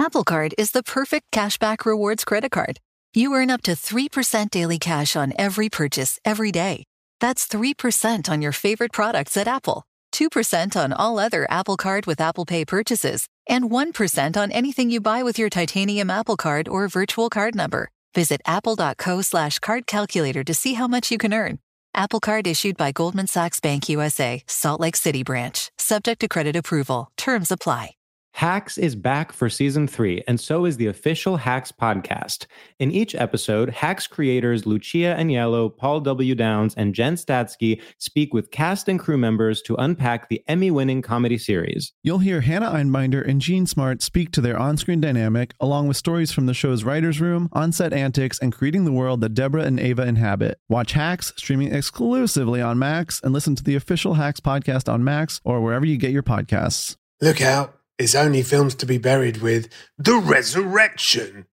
Apple Card is the perfect cashback rewards credit card. You earn up to 3% daily cash on every purchase every day. That's 3% on your favorite products at Apple, 2% on all other Apple Card with Apple Pay purchases, and 1% on anything you buy with your titanium Apple Card or virtual card number. Visit apple.co/card calculator to see how much you can earn. Apple Card issued by Goldman Sachs Bank USA, Salt Lake City branch. Subject to credit approval. Terms apply. Hacks is back for season 3, and so is the official Hacks podcast. In each episode, Hacks creators Lucia Aniello, Paul W. Downs, and Jen Statsky speak with cast and crew members to unpack the Emmy-winning comedy series. You'll hear Hannah Einbinder and Jean Smart speak to their on-screen dynamic, along with stories from the show's writer's room, on-set antics, and creating the world that Deborah and Ava inhabit. Watch Hacks, streaming exclusively on Max, and listen to the official Hacks podcast on Max or wherever you get your podcasts. Look out. It's only films to be buried with The Resurrection.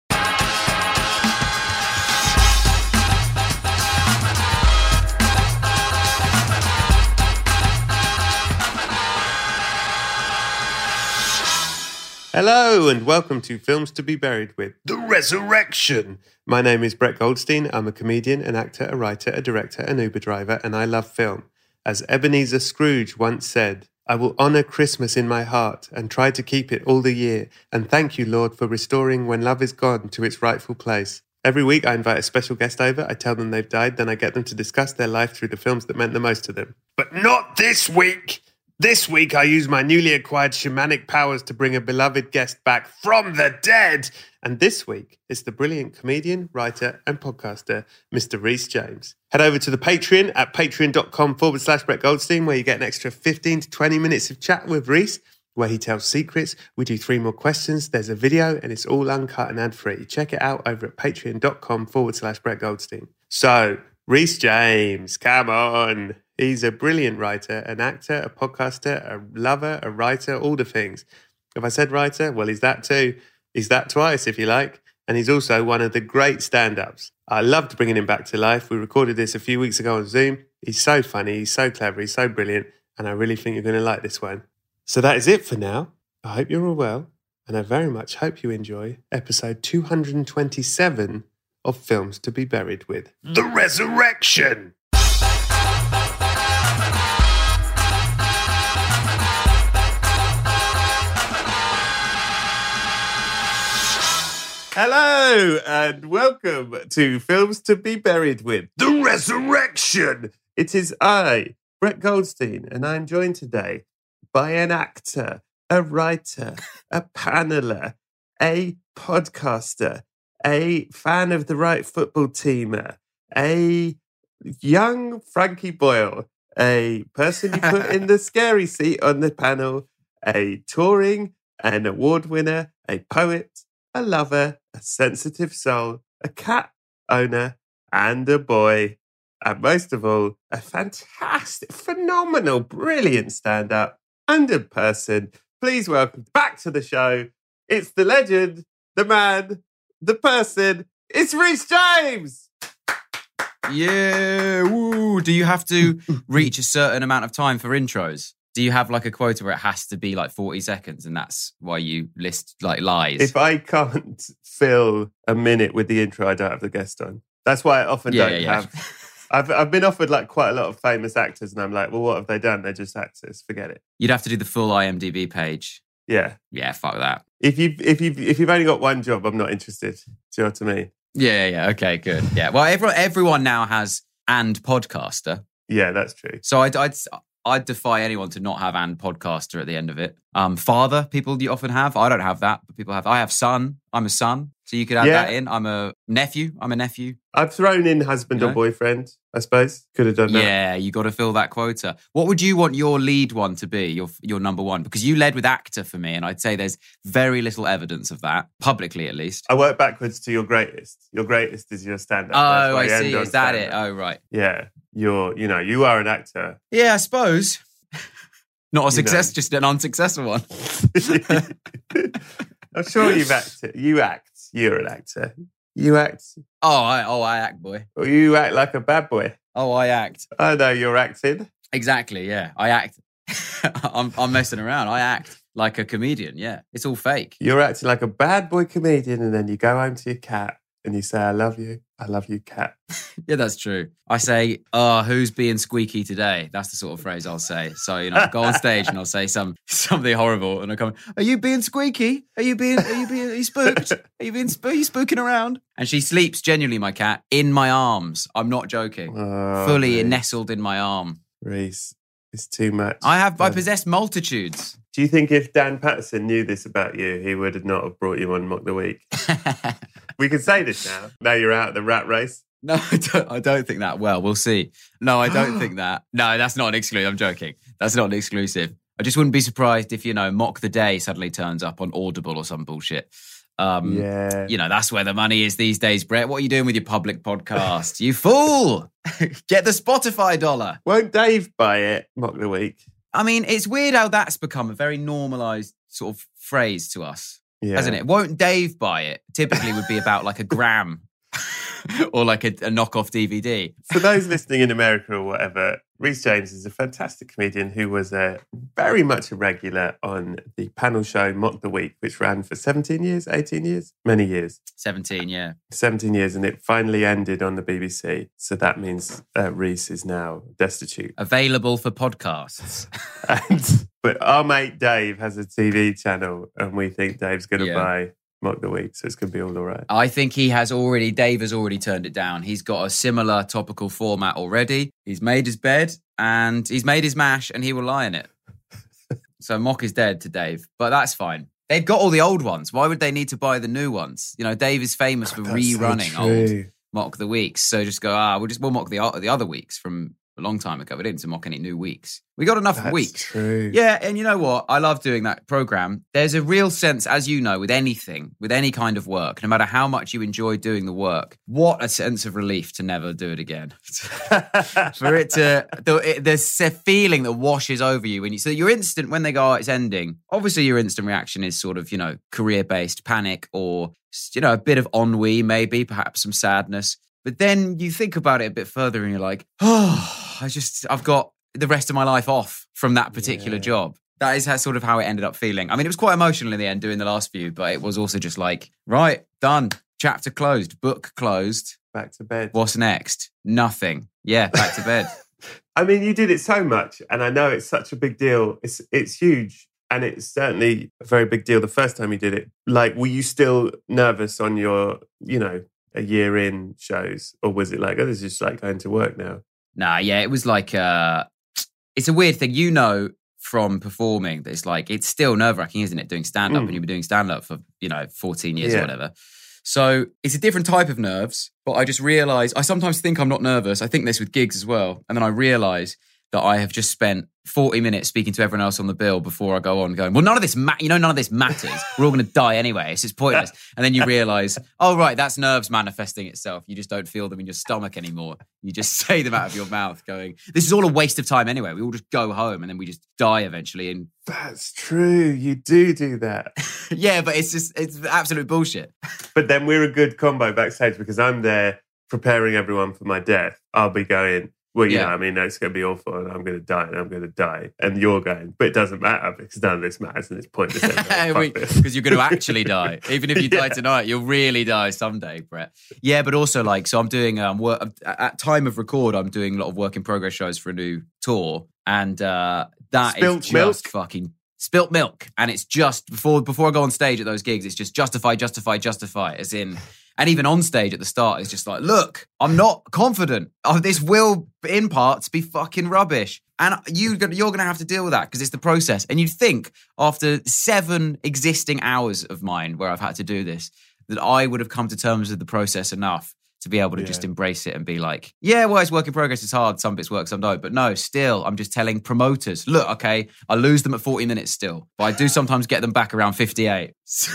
Hello and welcome to Films to be Buried with The Resurrection. My name is Brett Goldstein. I'm a comedian, an actor, a writer, a director, an Uber driver, and I love film. As Ebenezer Scrooge once said, I will honour Christmas in my heart and try to keep it all the year. And thank you, Lord, for restoring when love is gone to its rightful place. Every week I invite a special guest over, I tell them they've died, then I get them to discuss their life through the films that meant the most to them. But not this week! This week I use my newly acquired shamanic powers to bring a beloved guest back from the dead. And this week it's the brilliant comedian, writer and podcaster, Mr. Rhys James. Head over to the Patreon at patreon.com/Brett Goldstein, where you get an extra 15 to 20 minutes of chat with Rhys, where he tells secrets. We do 3 more questions. There's a video and it's all uncut and ad-free. Check it out over at patreon.com/Brett Goldstein. So, Rhys James, come on. He's a brilliant writer, an actor, a podcaster, a lover, a writer, all the things. If I said writer, well, he's that too. He's that twice, if you like. And he's also one of the great stand-ups. I loved bringing him back to life. We recorded this a few weeks ago on Zoom. He's so funny, he's so clever, he's so brilliant. And I really think you're going to like this one. So that is it for now. I hope you're all well. And I very much hope you enjoy episode 227 of Films to be Buried with The Resurrection. Hello and welcome to Films to be Buried with The Resurrection. It is I, Brett Goldstein, and I'm joined today by an actor, a writer, a paneler, a podcaster, a fan of the right football teamer, a young Frankie Boyle, a person you put in the scary seat on the panel, a touring and award winner, a poet, a lover, a sensitive soul, a cat owner, and a boy. And most of all, a fantastic, phenomenal, brilliant stand-up and a person. Please welcome back to the show. It's the legend, the man, the person. It's Rhys James! Yeah, woo. Do you have to reach a certain amount of time for intros? Do you have like a quota where it has to be like 40 seconds and that's why you list like lies? If I can't fill a minute with the intro, I don't have the guest on. That's why I often don't have. I've been offered like quite a lot of famous actors and I'm like, well, what have they done? They're just actors. Forget it. You'd have to do the full IMDb page. Yeah. Yeah, fuck that. If you've only got one job, I'm not interested. Do you know what I mean? Yeah. Okay, good. Yeah. Well, everyone now has and podcaster. Yeah, that's true. So I'd defy anyone to not have and podcaster at the end of it. Father, people you often have. I don't have that, but people have. I have son. I'm a son. So you could add that in. I'm a nephew. I've thrown in husband or boyfriend, I suppose. Could have done that. Yeah, you got to fill that quota. What would you want your lead one to be, your number one? Because you led with actor for me, and I'd say there's very little evidence of that, publicly at least. I work backwards to your greatest. Your greatest is your stand-up. Oh, I see. Is that it? Oh, right. Yeah. You are an actor. Yeah, I suppose. Not a success, just an unsuccessful one. I'm sure you've acted. You act. You're an actor. You act. I act, boy. Or you act like a bad boy. Oh, I act. I know you're acting. Exactly, yeah. I act. I'm messing around. I act. like a comedian. Yeah, it's all fake. You're acting like a bad boy comedian, and then you go home to your cat and you say, I love you, cat. Yeah, that's true. I say, who's being squeaky today? That's the sort of phrase I'll say. So, I'll go on stage and I'll say something horrible, and I come, are you being squeaky? Are you spooked? Are you spooking around? And she sleeps, genuinely, my cat, in my arms. I'm not joking. Fully nestled in my arm. Reese, it's too much. I possess multitudes. Do you think if Dan Patterson knew this about you, he would not have brought you on Mock the Week? We can say this now. Now you're out of the rat race. No, I don't think that. Well, we'll see. No, I don't think that. No, that's not an exclusive. I'm joking. That's not an exclusive. I just wouldn't be surprised if, Mock the Day suddenly turns up on Audible or some bullshit. That's where the money is these days, Brett. What are you doing with your public podcast? You fool! Get the Spotify dollar. Won't Dave buy it, Mock the Week? I mean, it's weird how that's become a very normalised sort of phrase to us, hasn't it? Won't Dave buy it? Typically would be about like a gram or like a knockoff DVD. For those listening in America or whatever, Rhys James is a fantastic comedian who was very much a regular on the panel show Mock the Week, which ran for 17 years, 18 years, many years. 17, yeah. 17 years, and it finally ended on the BBC. So that means Rhys is now destitute. Available for podcasts. But our mate Dave has a TV channel, and we think Dave's going to buy Mock the Week, so it's going to be all right. I think Dave has already turned it down. He's got a similar topical format already. He's made his bed and he's made his mash, and he will lie in it. So Mock is dead to Dave, but that's fine. They've got all the old ones. Why would they need to buy the new ones? Dave is famous for rerunning old Mock the Weeks. So just go, we'll mock the other weeks from a long time ago. We didn't need to mock any new weeks. We got enough weeks. True. Yeah, and you know what? I love doing that program. There's a real sense, as you know, with anything, with any kind of work, no matter how much you enjoy doing the work, what a sense of relief to never do it again. For it to, there's a feeling that washes over you so your instant, when they go, it's ending, obviously your instant reaction is sort of, career-based panic or, a bit of ennui, maybe, perhaps some sadness. But then you think about it a bit further and you're like, I've got the rest of my life off from that particular job. That is sort of how it ended up feeling. I mean, it was quite emotional in the end doing the last few, but it was also just like, right, done. Chapter closed, book closed. Back to bed. What's next? Nothing. Yeah, back to bed. I mean, you did it so much, and I know it's such a big deal. It's huge, and it's certainly a very big deal the first time you did it. Like, were you still nervous on your, a year in shows, or was it like, this is just like going to work now? Nah, yeah, it was like, it's a weird thing, from performing, that it's like, it's still nerve-wracking, isn't it? Doing stand-up, and you've been doing stand-up for, 14 years or whatever. So it's a different type of nerves, but I just realised, I sometimes think I'm not nervous. I think this with gigs as well. And then I realise that I have just spent 40 minutes speaking to everyone else on the bill before I go on going, well, none of this matters. We're all going to die anyway. It's just pointless. And then you realise, oh, right, that's nerves manifesting itself. You just don't feel them in your stomach anymore. You just say them out of your mouth going, this is all a waste of time anyway. We all just go home and then we just die eventually. And that's true. You do that. Yeah, but it's absolute bullshit. But then we're a good combo backstage because I'm there preparing everyone for my death. I'll be going, well, it's going to be awful and I'm going to die. And you're going, but it doesn't matter because none of this matters and it's pointless. Because you're going to actually die. Even if you die tonight, you'll really die someday, Brett. Yeah, but also so I'm doing, at time of record, I'm doing a lot of work in progress shows for a new tour. And that Spilt is milk? just fucking spilt milk. And it's just, before I go on stage at those gigs, it's just justify, as in... And even on stage at the start, it's just like, look, I'm not confident. This will, in parts, be fucking rubbish. And you're going to have to deal with that because it's the process. And you'd think after 7 existing hours of mine where I've had to do this, that I would have come to terms with the process enough to be able to just embrace it and be like, yeah, well, it's work in progress. It's hard. Some bits work, some don't. But no, still, I'm just telling promoters, look, okay, I lose them at 40 minutes still. But I do sometimes get them back around 58.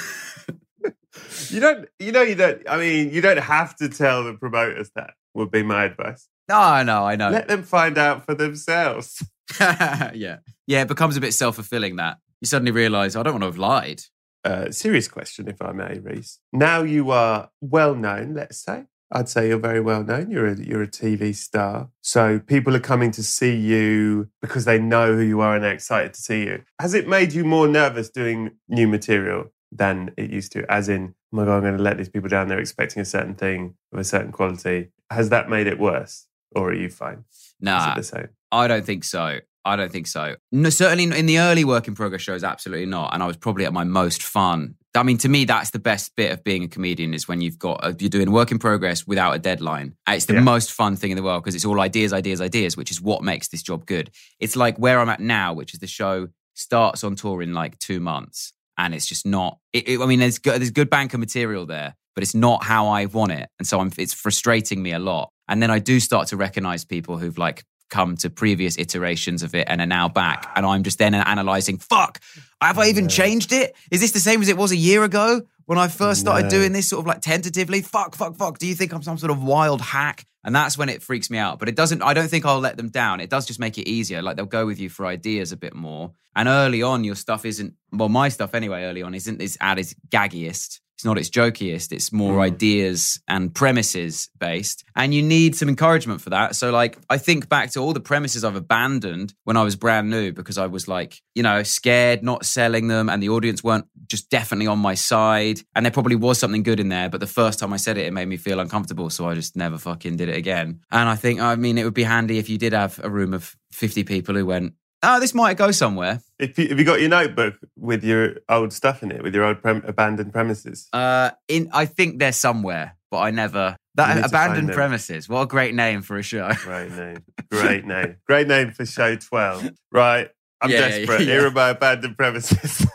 You don't have to tell the promoters that, would be my advice. No, I know. Let them find out for themselves. Yeah, it becomes a bit self-fulfilling that. You suddenly realise, I don't want to have lied. Serious question, if I may, Rhys. Now you are well known, let's say. I'd say you're very well known. You're a TV star. So people are coming to see you because they know who you are and they're excited to see you. Has it made you more nervous doing new material than it used to? As in, oh my God, I'm going to let these people down. They're expecting a certain thing of a certain quality. Has that made it worse? Or are you fine? Nah, Is it the same? I don't think so. No, certainly in the early work in progress shows, absolutely not. And I was probably at my most fun. I mean, to me, that's the best bit of being a comedian is when you're doing work in progress without a deadline. It's the most fun thing in the world because it's all ideas, which is what makes this job good. It's like where I'm at now, which is the show starts on tour in like 2 months. And it's just not, I mean, there's good bank of material there, but it's not how I want it. And so it's frustrating me a lot. And then I do start to recognize people who've like come to previous iterations of it and are now back. And I'm just then analyzing, fuck, have I even changed it? Is this the same as it was a year ago when I first started doing this sort of like tentatively? Fuck. Do you think I'm some sort of wild hack? And that's when it freaks me out. But I don't think I'll let them down. It does just make it easier. Like they'll go with you for ideas a bit more. And early on, your stuff isn't, well, my stuff anyway, early on isn't as at its gaggiest. It's not its jokiest. It's more ideas and premises based. And you need some encouragement for that. So like, I think back to all the premises I've abandoned when I was brand new because I was like, scared, not selling them. And the audience weren't just definitely on my side. And there probably was something good in there. But the first time I said it, it made me feel uncomfortable. So I just never fucking did it again. And I think, it would be handy if you did have a room of 50 people who went, oh, this might go somewhere. Have you got your notebook with your old stuff in it, with your old abandoned premises? I think they're somewhere, but I never... That abandoned premises. What a great name for a show. Great name. Great name for show 12. Right. I'm desperate. Yeah. Here are my abandoned premises.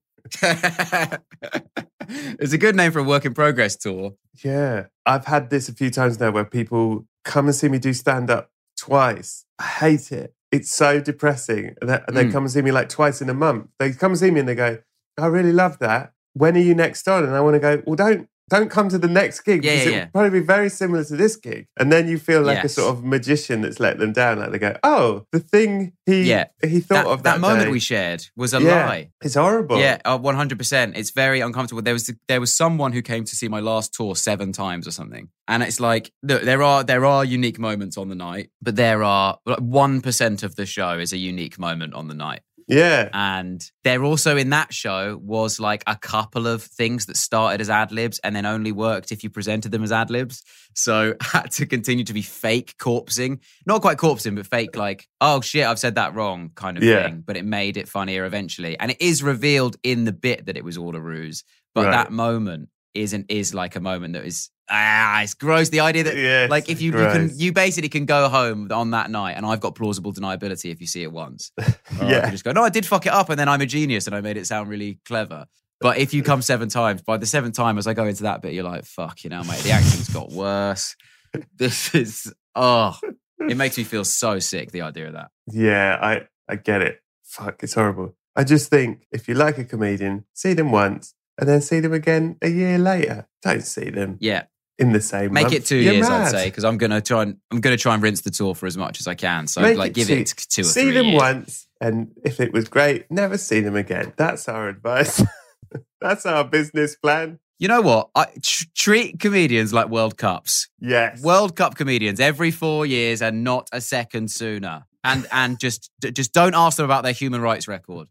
It's a good name for a work in progress tour. Yeah. I've had this a few times now where people come and see me do stand-up twice. I hate it. It's so depressing. And they come and see me like twice in a month. They come and see me and they go, I really love that. When are you next on? And I want to go, well, don't come to the next gig because it will probably be very similar to this gig. And then you feel like a sort of magician that's let them down. Like they go, oh, the thing he thought of that moment day. We shared was a lie. It's horrible. Yeah, 100%. It's very uncomfortable. There was someone who came to see my last tour 7 times or something. And it's like, look, there are unique moments on the night, but there are 1% of the show is a unique moment on the night. Yeah. And there also in that show was like a couple of things that started as ad-libs and then only worked if you presented them as ad-libs. So had to continue to be fake corpsing. Not quite corpsing, but fake like, oh shit, I've said that wrong kind of thing. But it made it funnier eventually. And it is revealed in the bit that it was all a ruse. But that moment is like a moment that is... it's gross. The idea that like if you basically can go home on that night and I've got plausible deniability if you see it once. You just go, no, I did fuck it up and then I'm a genius and I made it sound really clever. But if you come 7 times, by the 7th time as I go into that bit, you're like, fuck, mate, the acting's got worse. This is, it makes me feel so sick, the idea of that. Yeah, I get it. Fuck, it's horrible. I just think if you like a comedian, see them once and then see them again a year later. Don't see them. Yeah. In the same Make month. it 2 years, I'd say, because I'm gonna try and rinse the tour for as much as I can. So give it 2 or 3 years. See them once, and if it was great, never see them again. That's our advice. That's our business plan. You know what? Treat comedians like World Cups. Yes. World Cup comedians every 4 years and not a second sooner. And just don't ask them about their human rights record.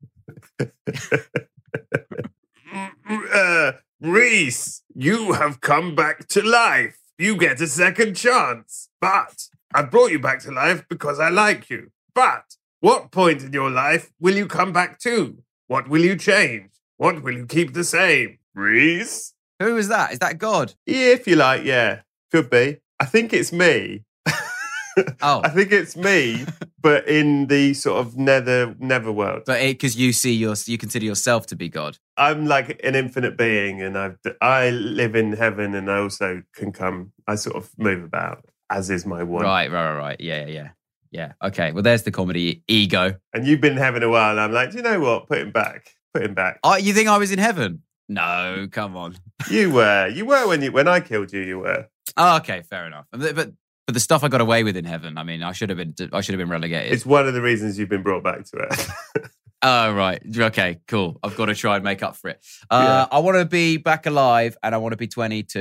Reese, you have come back to life. You get a second chance. But I brought you back to life because I like you. But what point in your life will you come back to? What will you change? What will you keep the same? Reese? Who is that? Is that God? Yeah, if you like, yeah. Could be. I think it's me. I think it's me, but in the sort of nether world. But because you consider yourself to be God. I'm like an infinite being, and I live in heaven, and I also can come. I sort of move about, as is my one. Right. Yeah. Okay. Well, there's the comedy ego. And you've been in heaven a while, and I'm like, do you know what? Put him back. You think I was in heaven? No, come on. You were when I killed you. You were. Oh, okay, fair enough. But the stuff I got away with in heaven, I mean, I should have been relegated. It's one of the reasons you've been brought back to it. Oh, right. Okay, cool. I've got to try and make up for it. I want to be back alive and I want to be 22.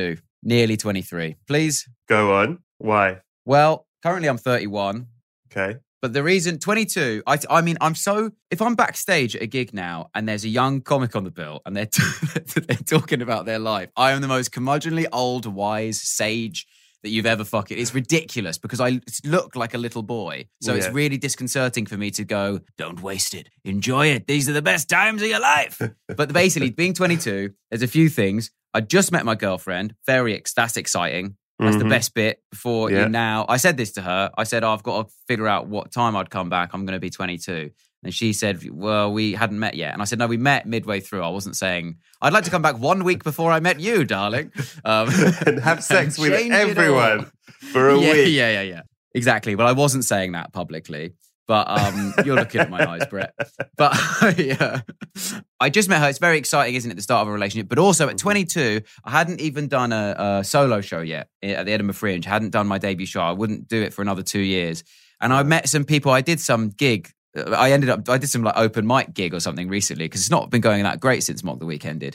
nearly 23. Please? Go on. Why? Well, currently I'm 31. Okay. But the reason, 22, I mean, if I'm backstage at a gig now and there's a young comic on the bill and they're talking about their life, I am the most curmudgeonly, old, wise, sage that you've ever fucking... It's ridiculous because I look like a little boy. So it's really disconcerting for me to go, don't waste it. Enjoy it. These are the best times of your life. But basically, being 22, there's a few things. I just met my girlfriend. That's exciting. That's the best bit before you now. I said this to her. I said, I've got to figure out what time I'd come back. I'm going to be 22. And she said, well, we hadn't met yet. And I said, no, we met midway through. I wasn't saying, I'd like to come back 1 week before I met you, darling. And have sex with everyone for a week. Yeah. Exactly. But I wasn't saying that publicly. But you're looking at my eyes, Brett. But I just met her. It's very exciting, isn't it, the start of a relationship? But also at 22, I hadn't even done a solo show yet at the Edinburgh Fringe. I hadn't done my debut show. I wouldn't do it for another 2 years. And I met some people. I did some gig. I did some like open mic gig or something recently because it's not been going that great since Mock the Week ended.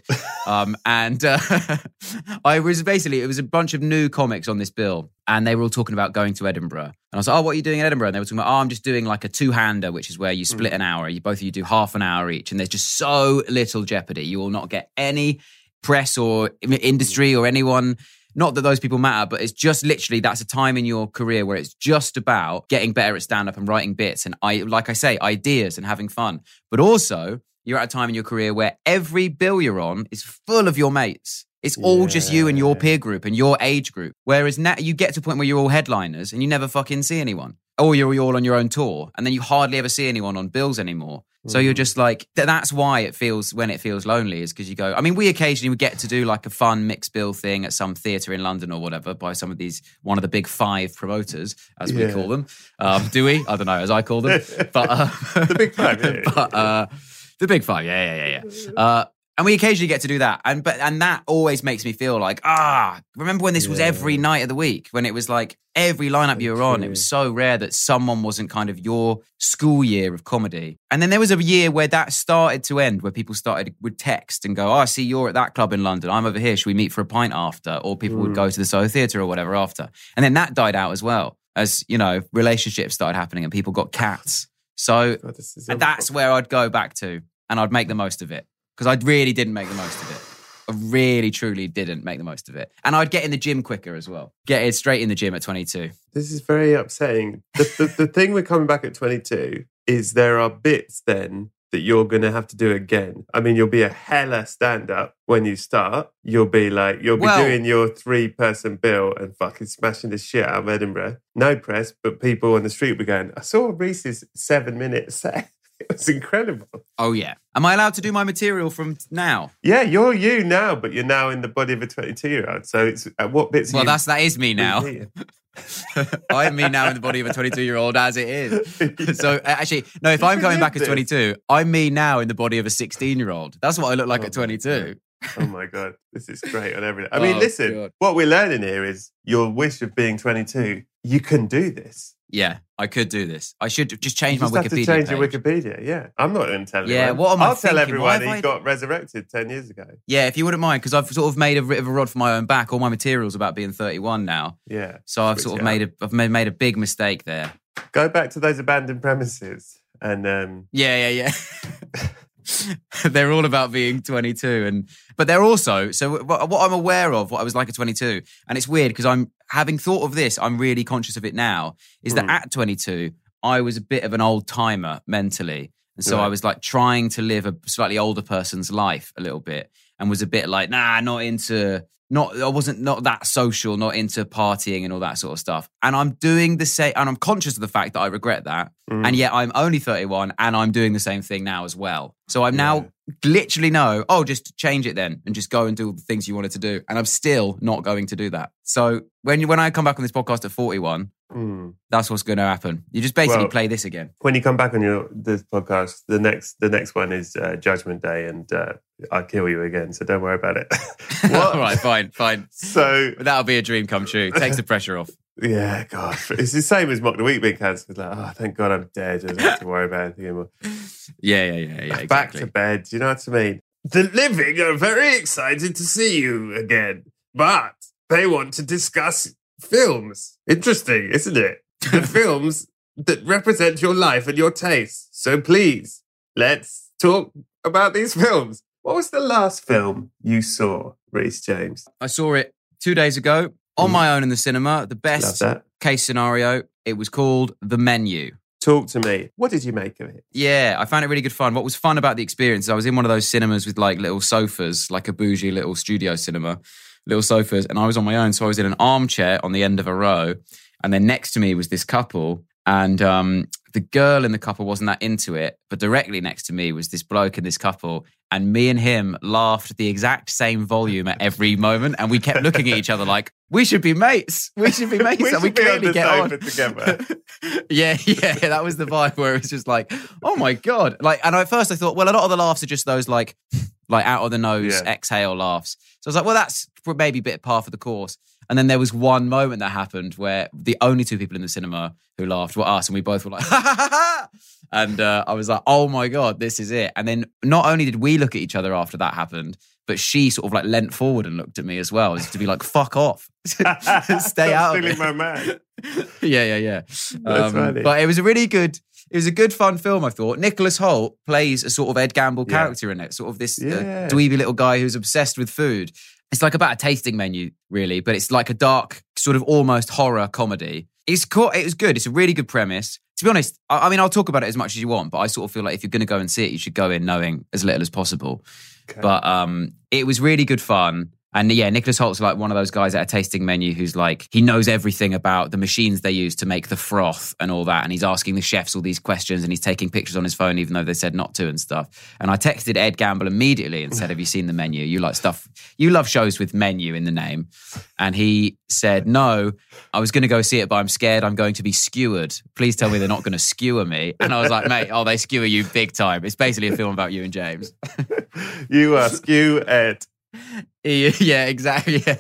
It was a bunch of new comics on this bill and they were all talking about going to Edinburgh. And I was like, oh, what are you doing in Edinburgh? And they were talking about, I'm just doing like a two-hander, which is where you split an hour. Both of you do half an hour each. And there's just so little jeopardy. You will not get any press or industry or anyone. Not that those people matter, but it's just literally that's a time in your career where it's just about getting better at stand-up and writing bits and, like I say, ideas and having fun. But also, you're at a time in your career where every bill you're on is full of your mates. It's all just you and your peer group and your age group. Whereas now you get to a point where you're all headliners and you never fucking see anyone. Or you're all on your own tour and then you hardly ever see anyone on bills anymore. So you're just like, that's why it feels lonely is because you go, I mean, we occasionally would get to do like a fun mixed bill thing at some theatre in London or whatever by one of the big five promoters, as we call them. Do we? I don't know, as I call them. But the big five, the big five, yeah. And we occasionally get to do that. And that always makes me feel like, remember when this was every night of the week? When it was like every lineup you were on, it was so rare that someone wasn't kind of your school year of comedy. And then there was a year where that started to end, where people would text and go, I see you're at that club in London. I'm over here. Should we meet for a pint after? Or people would go to the Soho Theatre or whatever after. And then that died out as well. As, relationships started happening and people got cats. So that's where I'd go back to and I'd make the most of it. Because I really didn't make the most of it. I really, truly didn't make the most of it. And I'd get in the gym quicker as well. Get it straight in the gym at 22. This is very upsetting. The thing with coming back at 22 is there are bits then that you're going to have to do again. I mean, you'll be a hella stand-up when you start. You'll be doing your 3-person bill and fucking smashing the shit out of Edinburgh. No press, but people on the street will be going, I saw Reese's 7-minute set. It was incredible. Oh, yeah. Am I allowed to do my material from now? Yeah, you're you now, but you're now in the body of a 22-year-old. So it's what bits? Well, that is me now. I'm me now in the body of a 22-year-old as it is. So actually, no, if I'm coming back at 22, I'm me now in the body of a 16-year-old. That's what I look like at 22. Oh my God, this is great on everything. I mean, listen, God. What we're learning here is your wish of being 22. You can do this. Yeah, I could do this. I should just change my Wikipedia page. You just have to change page. your Wikipedia, yeah. I'm not going to tell anyone. Yeah, what am I thinking? I'll tell everyone he got resurrected 10 years ago. Yeah, if you wouldn't mind, because I've sort of made a bit of a rod for my own back. All my material's about being 31 now. Yeah. So I've sort of made a big mistake there. Go back to those abandoned premises and... Yeah. They're all about being 22. But they're also... So what I'm aware of, what I was like at 22, and it's weird because I'm having thought of this, I'm really conscious of it now, is that at 22, I was a bit of an old timer mentally. And so I was like trying to live a slightly older person's life a little bit and was a bit like, I wasn't that social, not into partying and all that sort of stuff. And I'm doing the same, and I'm conscious of the fact that I regret that. And yet I'm only 31 and I'm doing the same thing now as well. So I'm now literally just change it then and just go and do the things you wanted to do. And I'm still not going to do that. So when I come back on this podcast at 41, that's what's going to happen. You just basically play this again. When you come back on this podcast, the next one is Judgment Day, and I'll kill you again. So don't worry about it. All right, fine. So that'll be a dream come true. Takes the pressure off. Yeah, God. It's the same as Mock the Week being cancelled. Like, thank God I'm dead. I don't have to worry about anything anymore. Yeah, exactly. Back to bed. Do you know what I mean? The living are very excited to see you again. But they want to discuss films. Interesting, isn't it? The films that represent your life and your tastes. So please, let's talk about these films. What was the last film you saw, Rhys James? I saw it 2 days ago on my own in the cinema. The best case scenario. It was called The Menu. Talk to me. What did you make of it? Yeah, I found it really good fun. What was fun about the experience is I was in one of those cinemas with like little sofas, like a bougie little studio cinema, little sofas, and I was on my own. So I was in an armchair on the end of a row, and then next to me was this couple, and the girl in the couple wasn't that into it, but directly next to me was this bloke and this couple, and me and him laughed at the exact same volume at every moment, and we kept looking at each other like, we should be mates. We should be mates. We clearly get on together. yeah, that was the vibe where it was just like, oh my God. Like, and at first I thought, well, a lot of the laughs are just those like out of the nose, exhale laughs. So I was like, well, that's maybe a bit par for the course. And then there was one moment that happened where the only two people in the cinema who laughed were us, and we both were like, ha ha ha ha. And I was like, oh my God, this is it. And then not only did we look at each other after that happened, but she sort of like leant forward and looked at me as well, as to be like, fuck off. Stay out of it. My man. Yeah. That's funny. But it was a good fun film, I thought. Nicholas Hoult plays a sort of Ed Gamble character in it, sort of this dweeby little guy who's obsessed with food. It's like about a tasting menu, really, but it's like a dark, sort of almost horror comedy. It was good. It's a really good premise. To be honest, I mean, I'll talk about it as much as you want, but I sort of feel like if you're going to go and see it, you should go in knowing as little as possible. Okay. But it was really good fun. And yeah, Nicholas Hoult's like one of those guys at a tasting menu who's like, he knows everything about the machines they use to make the froth and all that. And he's asking the chefs all these questions, and he's taking pictures on his phone, even though they said not to and stuff. And I texted Ed Gamble immediately and said, have you seen The Menu? You like stuff, you love shows with menu in the name. And he said, no, I was going to go see it, but I'm scared I'm going to be skewered. Please tell me they're not going to skewer me. And I was like, mate, they skewer you big time. It's basically a film about you and James. You are skew Ed. Yeah, exactly. Yeah.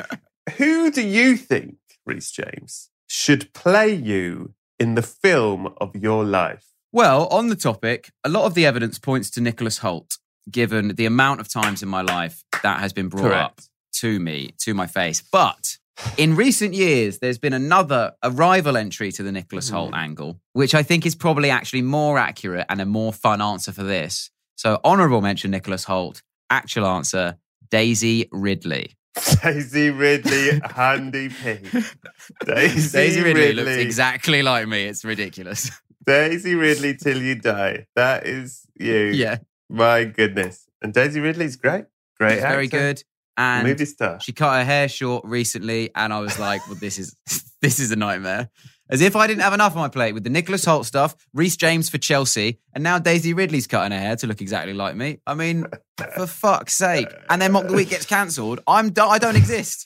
Who do you think, Rhys James, should play you in the film of your life? Well, on the topic, a lot of the evidence points to Nicholas Hoult, given the amount of times in my life that has been brought up to me, to my face. But in recent years, there's been a rival entry to the Nicholas Hoult angle, which I think is probably actually more accurate and a more fun answer for this. So, honourable mention, Nicholas Hoult. Actual answer, Daisy Ridley. Daisy Ridley, handy pig. Daisy Ridley looks exactly like me. It's ridiculous. Daisy Ridley till you die. That is you. Yeah. My goodness. And Daisy Ridley's great. Great actor. Very good. And movie star. She cut her hair short recently, and I was like, well, this is a nightmare. As if I didn't have enough on my plate with the Nicholas Hoult stuff, Rhys James for Chelsea, and now Daisy Ridley's cutting her hair to look exactly like me. I mean, for fuck's sake. And then Mock the Week gets cancelled. I don't exist.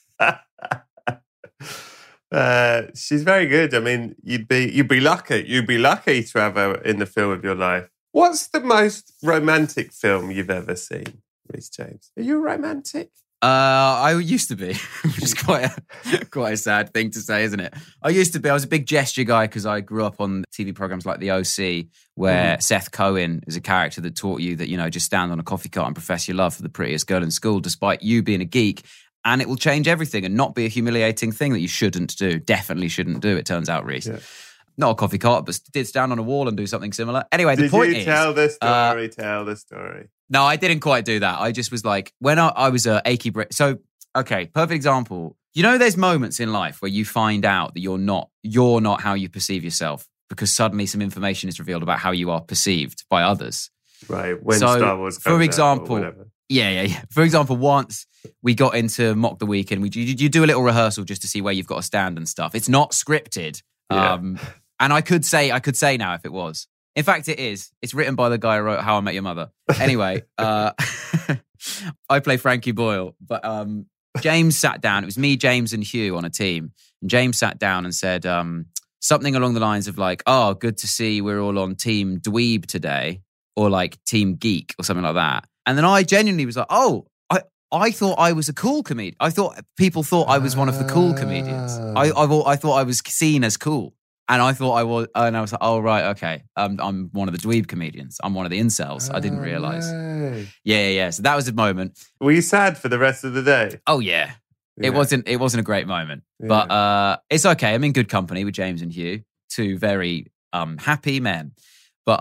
She's very good. I mean, you'd be lucky. You'd be lucky to have her in the film of your life. What's the most romantic film you've ever seen, Rhys James? Are you romantic? I used to be, which is quite a sad thing to say, isn't it? I was a big gesture guy because I grew up on TV programs like The OC, where Seth Cohen is a character that taught you that, just stand on a coffee cart and profess your love for the prettiest girl in school, despite you being a geek, and it will change everything and not be a humiliating thing that you shouldn't do. Definitely shouldn't do, it turns out, Rhys. Yeah. Not a coffee cart, but did stand on a wall and do something similar. Anyway, the point is... Did you tell the story? Tell the story. No, I didn't quite do that. I just was like, when I was a achy brain. So, okay, perfect example. There's moments in life where you find out that you're not how you perceive yourself because suddenly some information is revealed about how you are perceived by others. Right. When Star Wars comes for example, out or whatever. Yeah. For example, once we got into Mock the Week and you do a little rehearsal just to see where you've got to stand and stuff. It's not scripted. Yeah. And I could say now if it was. In fact, it is. It's written by the guy who wrote How I Met Your Mother. Anyway, I play Frankie Boyle. But James sat down. It was me, James, and Hugh on a team. And James sat down and said something along the lines of like, oh, good to see we're all on Team Dweeb today. Or like Team Geek or something like that. And then I genuinely was like, oh, I thought I was a cool comedian. I thought people thought I was one of the cool comedians. I thought I was seen as cool. And I thought I was, and I was like, oh, right, okay. I'm one of the dweeb comedians. I'm one of the incels. I didn't realise. No. Yeah. So that was the moment. Were you sad for the rest of the day? Oh, yeah. It wasn't a great moment, but it's okay. I'm in good company with James and Hugh, two very happy men. But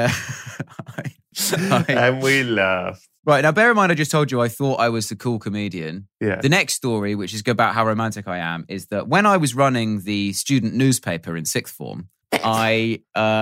and we laughed. Right, now bear in mind I just told you I thought I was the cool comedian. Yeah. The next story, which is about how romantic I am, is that when I was running the student newspaper in sixth form, I...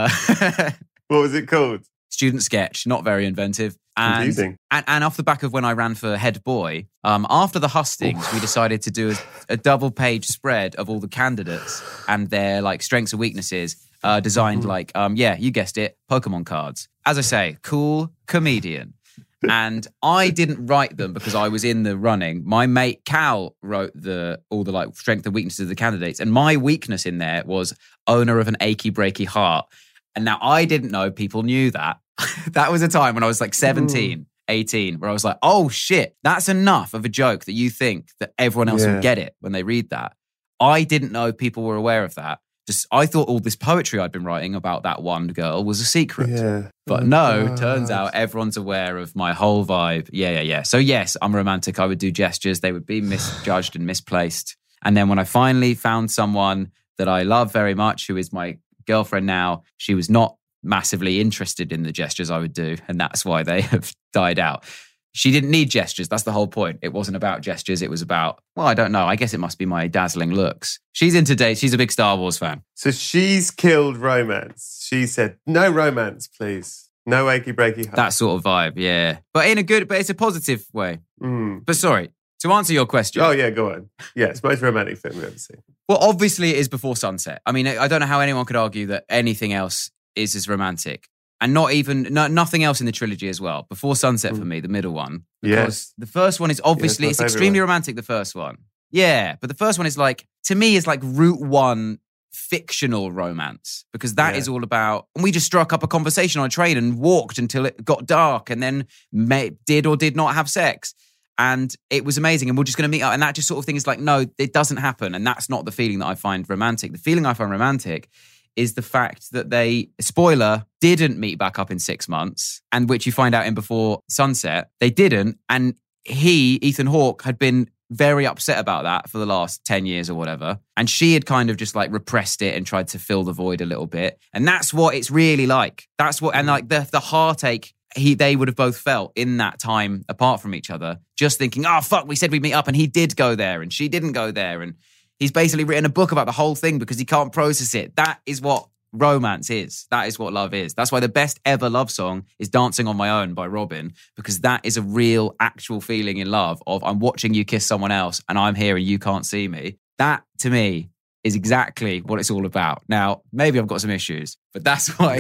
What was it called? Student Sketch, not very inventive. Confusing. And off the back of when I ran for head boy, after the hustings, we decided to do a double-page spread of all the candidates and their strengths and weaknesses, designed you guessed it, Pokemon cards. As I say, cool comedian. And I didn't write them because I was in the running. My mate Cal wrote all the strength and weaknesses of the candidates. And my weakness in there was owner of an achy breaky heart. And now I didn't know people knew that. That was a time when I was 17, 18, where I was like, oh shit, that's enough of a joke that you think that everyone else will get it when they read that. I didn't know people were aware of that. I thought all this poetry I'd been writing about that one girl was a secret. Yeah. But turns out everyone's aware of my whole vibe. Yeah. So yes, I'm romantic. I would do gestures. They would be misjudged and misplaced. And then when I finally found someone that I love very much, who is my girlfriend now, she was not massively interested in the gestures I would do. And that's why they have died out. She didn't need gestures. That's the whole point. It wasn't about gestures. It was about, I don't know. I guess it must be my dazzling looks. She's into dates. She's a big Star Wars fan. So she's killed romance. She said, no romance, please. No achy breaky heart. That sort of vibe, yeah. But it's a positive way. But sorry, to answer your question. Oh, yeah, go on. Yeah, it's the most romantic film we've ever seen. Well, obviously it is Before Sunset. I mean, I don't know how anyone could argue that anything else is as romantic. And nothing else in the trilogy as well. Before Sunset for me, the middle one. Because the first one is obviously, it's extremely romantic, the first one. Yeah, but the first one is to me, is Route One fictional romance. Because that is all about, and we just struck up a conversation on a train and walked until it got dark and then did or did not have sex. And it was amazing. And we're just going to meet up. And that just sort of thing is no, it doesn't happen. And that's not the feeling that I find romantic. The feeling I find romantic is the fact that they, spoiler, didn't meet back up in 6 months, and which you find out in Before Sunset. They didn't, and Ethan Hawke, had been very upset about that for the last 10 years or whatever, and she had kind of just repressed it and tried to fill the void a little bit, and that's what it's really like. That's what, and the heartache they would have both felt in that time apart from each other, just thinking, oh fuck, we said we'd meet up, and he did go there, and she didn't go there, and he's basically written a book about the whole thing because he can't process it. That is what romance is. That is what love is. That's why the best ever love song is Dancing on My Own by Robin, because that is a real, actual feeling in love of I'm watching you kiss someone else and I'm here and you can't see me. That, to me, is exactly what it's all about. Now, maybe I've got some issues, but that's why.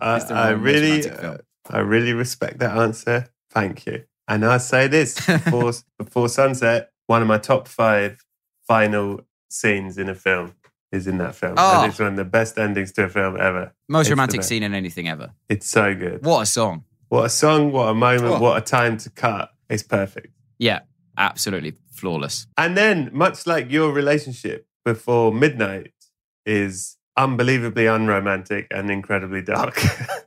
I really respect that answer. Thank you. And I say this, Before Sunset, one of my top 5 final scenes in a film is in that film. Oh. And it's one of the best endings to a film ever. Most romantic scene in anything ever. It's so good. What a song. What a song, what a moment, what a time to cut. It's perfect. Yeah, absolutely flawless. And then, much like your relationship, Before Midnight is unbelievably unromantic and incredibly dark.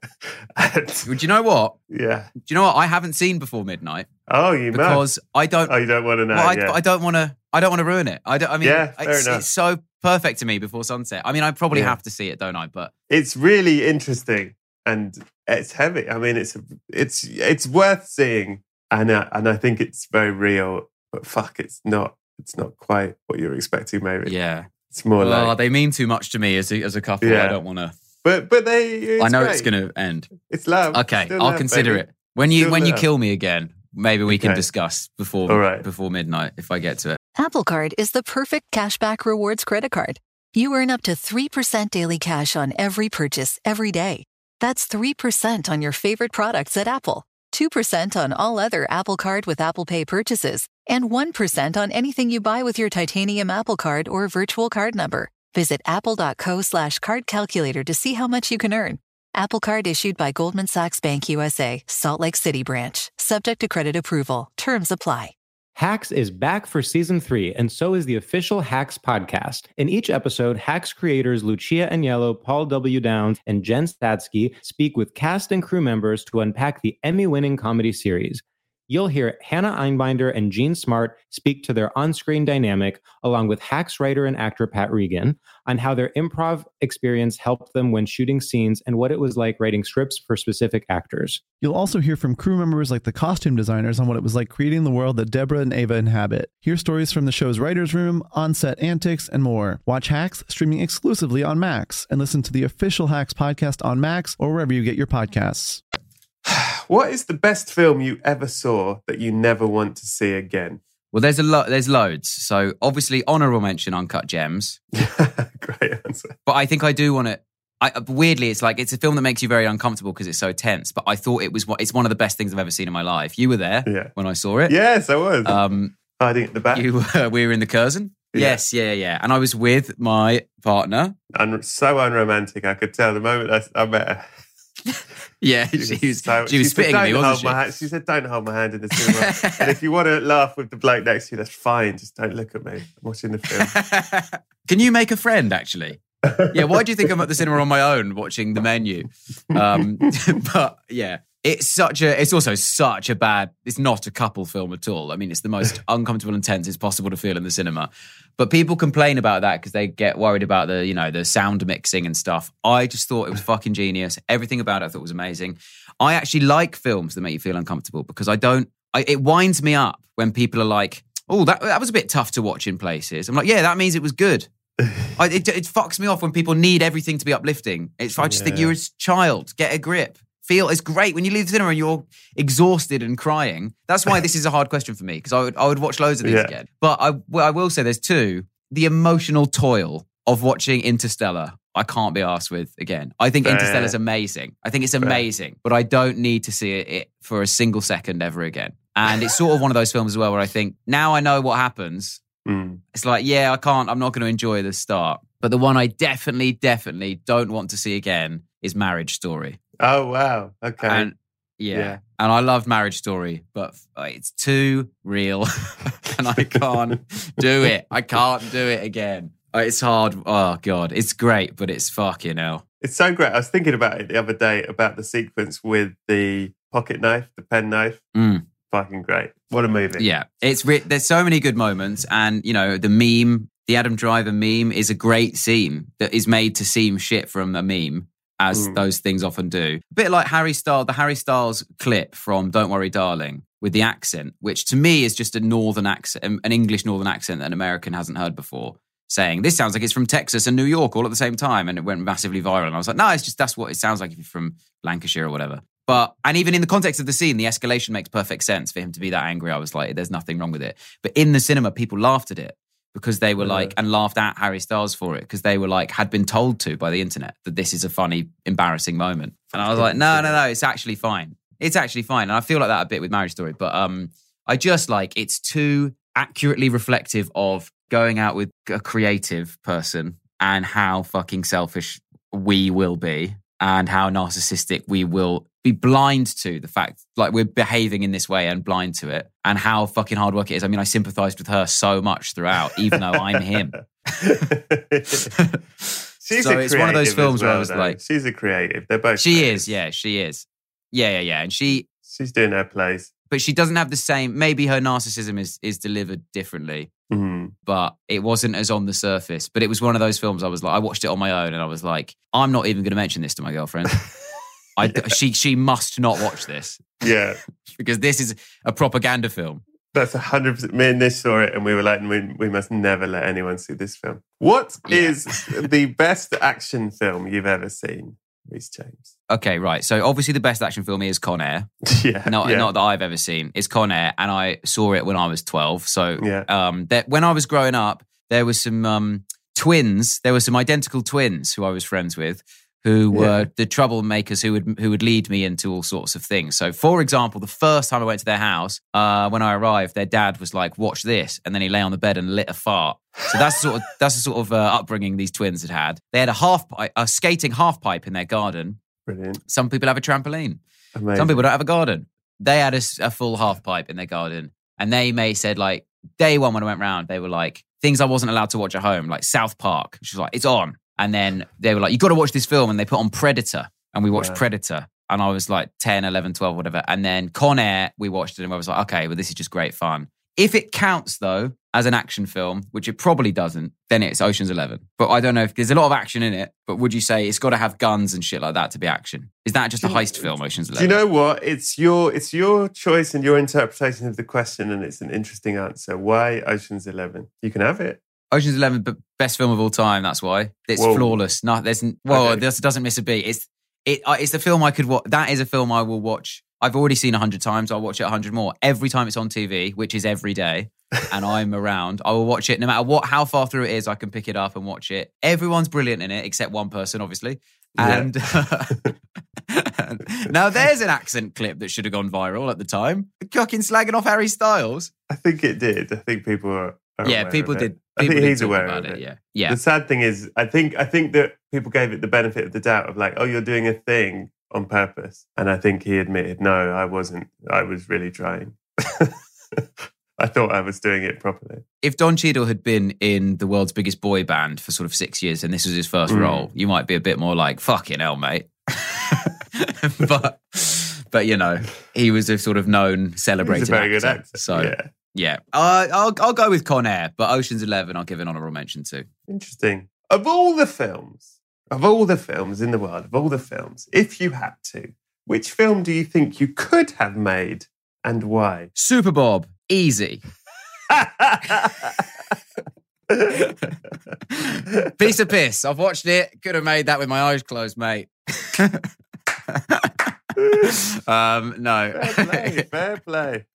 Do you know what? Yeah. Do you know what? I haven't seen Before Midnight. Oh, you must. Because I don't. Oh, you don't want to know. I don't want to. I don't want to ruin it. It's so perfect to me, Before Sunset. I mean, I probably have to see it, don't I? But it's really interesting and it's heavy. I mean, it's worth seeing, and I think it's very real. But fuck, it's not quite what you're expecting. Maybe. Yeah. It's more they mean too much to me as a couple. Yeah. I don't want to. But I know great. It's going to end. It's love. Okay, I'll consider it. When you kill me again, maybe we can discuss before midnight if I get to it. Apple Card is the perfect cashback rewards credit card. You earn up to 3% daily cash on every purchase every day. That's 3% on your favorite products at Apple, 2% on all other Apple Card with Apple Pay purchases, and 1% on anything you buy with your titanium Apple Card or virtual card number. Visit apple.co/card calculator to see how much you can earn. Apple Card issued by Goldman Sachs Bank USA, Salt Lake City branch. Subject to credit approval. Terms apply. Hacks is back for season 3, and so is the official Hacks podcast. In each episode, Hacks creators Lucia Aniello, Paul W. Downs, and Jen Statsky speak with cast and crew members to unpack the Emmy-winning comedy series. You'll hear Hannah Einbinder and Jean Smart speak to their on-screen dynamic, along with Hacks writer and actor Pat Regan, on how their improv experience helped them when shooting scenes and what it was like writing scripts for specific actors. You'll also hear from crew members like the costume designers on what it was like creating the world that Deborah and Ava inhabit. Hear stories from the show's writer's room, on-set antics, and more. Watch Hacks streaming exclusively on Max, and listen to the official Hacks podcast on Max or wherever you get your podcasts. What is the best film you ever saw that you never want to see again? Well, there's loads. So obviously, honorable mention, Uncut Gems. Great answer. But I think I do want to. Weirdly, it's a film that makes you very uncomfortable because it's so tense. But I thought it's one of the best things I've ever seen in my life. You were there when I saw it. Yes, I was. Hiding at the back. We were in the Curzon. Yes, yeah. And I was with my partner. And so unromantic, I could tell the moment I met her. Yeah, she was spitting at me, wasn't she? She said, "Don't hold my hand in the cinema. And if you want to laugh with the bloke next to you, that's fine. Just don't look at me. I'm watching the film." Can you make a friend, actually? Yeah, why do you think I'm at the cinema on my own watching the menu? But yeah, it's also such a bad, it's not a couple film at all. I mean, it's the most uncomfortable and tense it's possible to feel in the cinema. But people complain about that because they get worried about the sound mixing and stuff. I just thought it was fucking genius. Everything about it I thought was amazing. I actually like films that make you feel uncomfortable because it winds me up when people are like, oh, that was a bit tough to watch in places. I'm like, yeah, that means it was good. It fucks me off when people need everything to be uplifting. I just think you're a child. Get a grip. It's great when you leave the cinema and you're exhausted and crying. That's why this is a hard question for me because I would watch loads of these again. But I will say there's two. The emotional toil of watching Interstellar, I can't be arsed with again. I think Interstellar's amazing. I think it's amazing, but I don't need to see it for a single second ever again. And it's sort of one of those films as well where I think, now I know what happens. It's like, I'm not going to enjoy the start. But the one I definitely don't want to see again is Marriage Story. Oh, wow. Okay. And and I love Marriage Story, but it's too real and I can't do it. I can't do it again. It's hard. Oh, God. It's great, but it's fucking hell. It's so great. I was thinking about it the other day, about the sequence with the pocket knife, the pen knife. Fucking great. What a movie. Yeah. There's so many good moments. And, the meme, the Adam Driver meme is a great scene that is made to seem shit from a meme, as those things often do. A bit like the Harry Styles clip from Don't Worry Darling with the accent, which to me is just a northern accent, an English northern accent that an American hasn't heard before, saying, this sounds like it's from Texas and New York all at the same time. And it went massively viral. And I was like, no, that's what it sounds like if you're from Lancashire or whatever. And even in the context of the scene, the escalation makes perfect sense for him to be that angry. I was like, there's nothing wrong with it. But in the cinema, people laughed at it because they were and laughed at Harry Styles for it because they were had been told to by the internet that this is a funny, embarrassing moment. And I was like, no, it's actually fine. It's actually fine. And I feel like that a bit with Marriage Story. But I just it's too accurately reflective of going out with a creative person and how fucking selfish we will be and how narcissistic we will be, blind to the fact we're behaving in this way and blind to it, and how fucking hard work it is. I mean, I sympathized with her so much throughout, even though I'm him. It's one of those films where I was like, she's a creative. They're both. She is. Yeah. And she's doing her plays, but she doesn't have the same. Maybe her narcissism is delivered differently, but it wasn't as on the surface. But it was one of those films. I watched it on my own, and I was like, I'm not even going to mention this to my girlfriend. She must not watch this. Yeah. Because this is a propaganda film. That's 100%. Me and Nish saw it and we were like, we must never let anyone see this film. What is the best action film you've ever seen, Rhys James? Okay, right. So obviously the best action film is Con Air. Not that I've ever seen. It's Con Air, and I saw it when I was 12. So when I was growing up, there was some twins. There were some identical twins who I was friends with, who were the troublemakers who would lead me into all sorts of things. So, for example, the first time I went to their house, when I arrived, their dad was like, watch this. And then he lay on the bed and lit a fart. So that's the sort of upbringing these twins had. They had a skating half pipe in their garden. Brilliant. Some people have a trampoline. Amazing. Some people don't have a garden. They had a full half pipe in their garden. And they said, day one when I went round, they were like, things I wasn't allowed to watch at home, like South Park. She was like, it's on. And then they were like, you got to watch this film. And they put on Predator. And we watched Predator. and I was like 10, 11, 12, whatever. And then Con Air, we watched it and I was like, okay, well, this is just great fun. If it counts, though, as an action film, which it probably doesn't, then it's Ocean's 11. But I don't know if there's a lot of action in it, but would you say it's got to have guns and shit like that to be action? Is that just a heist film, Ocean's 11? Do you know what? It's your choice and your interpretation of the question, and it's an interesting answer. Why Ocean's 11? You can have it. Ocean's 11, but best film of all time, that's why. It's flawless. No, this doesn't miss a beat. It's the film I could watch. That is a film I will watch. I've already seen 100 times. I'll watch it 100 more. Every time it's on TV, which is every day, and I'm around, I will watch it no matter how far through it is. I can pick it up and watch it. Everyone's brilliant in it, except one person, obviously. And now there's an accent clip that should have gone viral at the time. Fucking slagging off Harry Styles. I think it did. I think people are aware people of did. it. I think he's aware about of it. Yeah. The sad thing is, I think that people gave it the benefit of the doubt of like, oh, you're doing a thing on purpose. And I think he admitted, no, I wasn't. I was really trying. I thought I was doing it properly. If Don Cheadle had been in the world's biggest boy band for sort of 6 years and this was his first role, you might be a bit more like, fucking hell, mate. but you know, he was a sort of known, celebrated actor. He's a very good actor. So yeah. I'll go with Con Air, but Ocean's 11 I'll give an honourable mention to. Interesting. Of all the films in the world, of all the films, if you had to, which film do you think you could have made and why? Super Bob. Easy. Piece of piss. I've watched it. Could have made that with my eyes closed, mate. No. Fair play.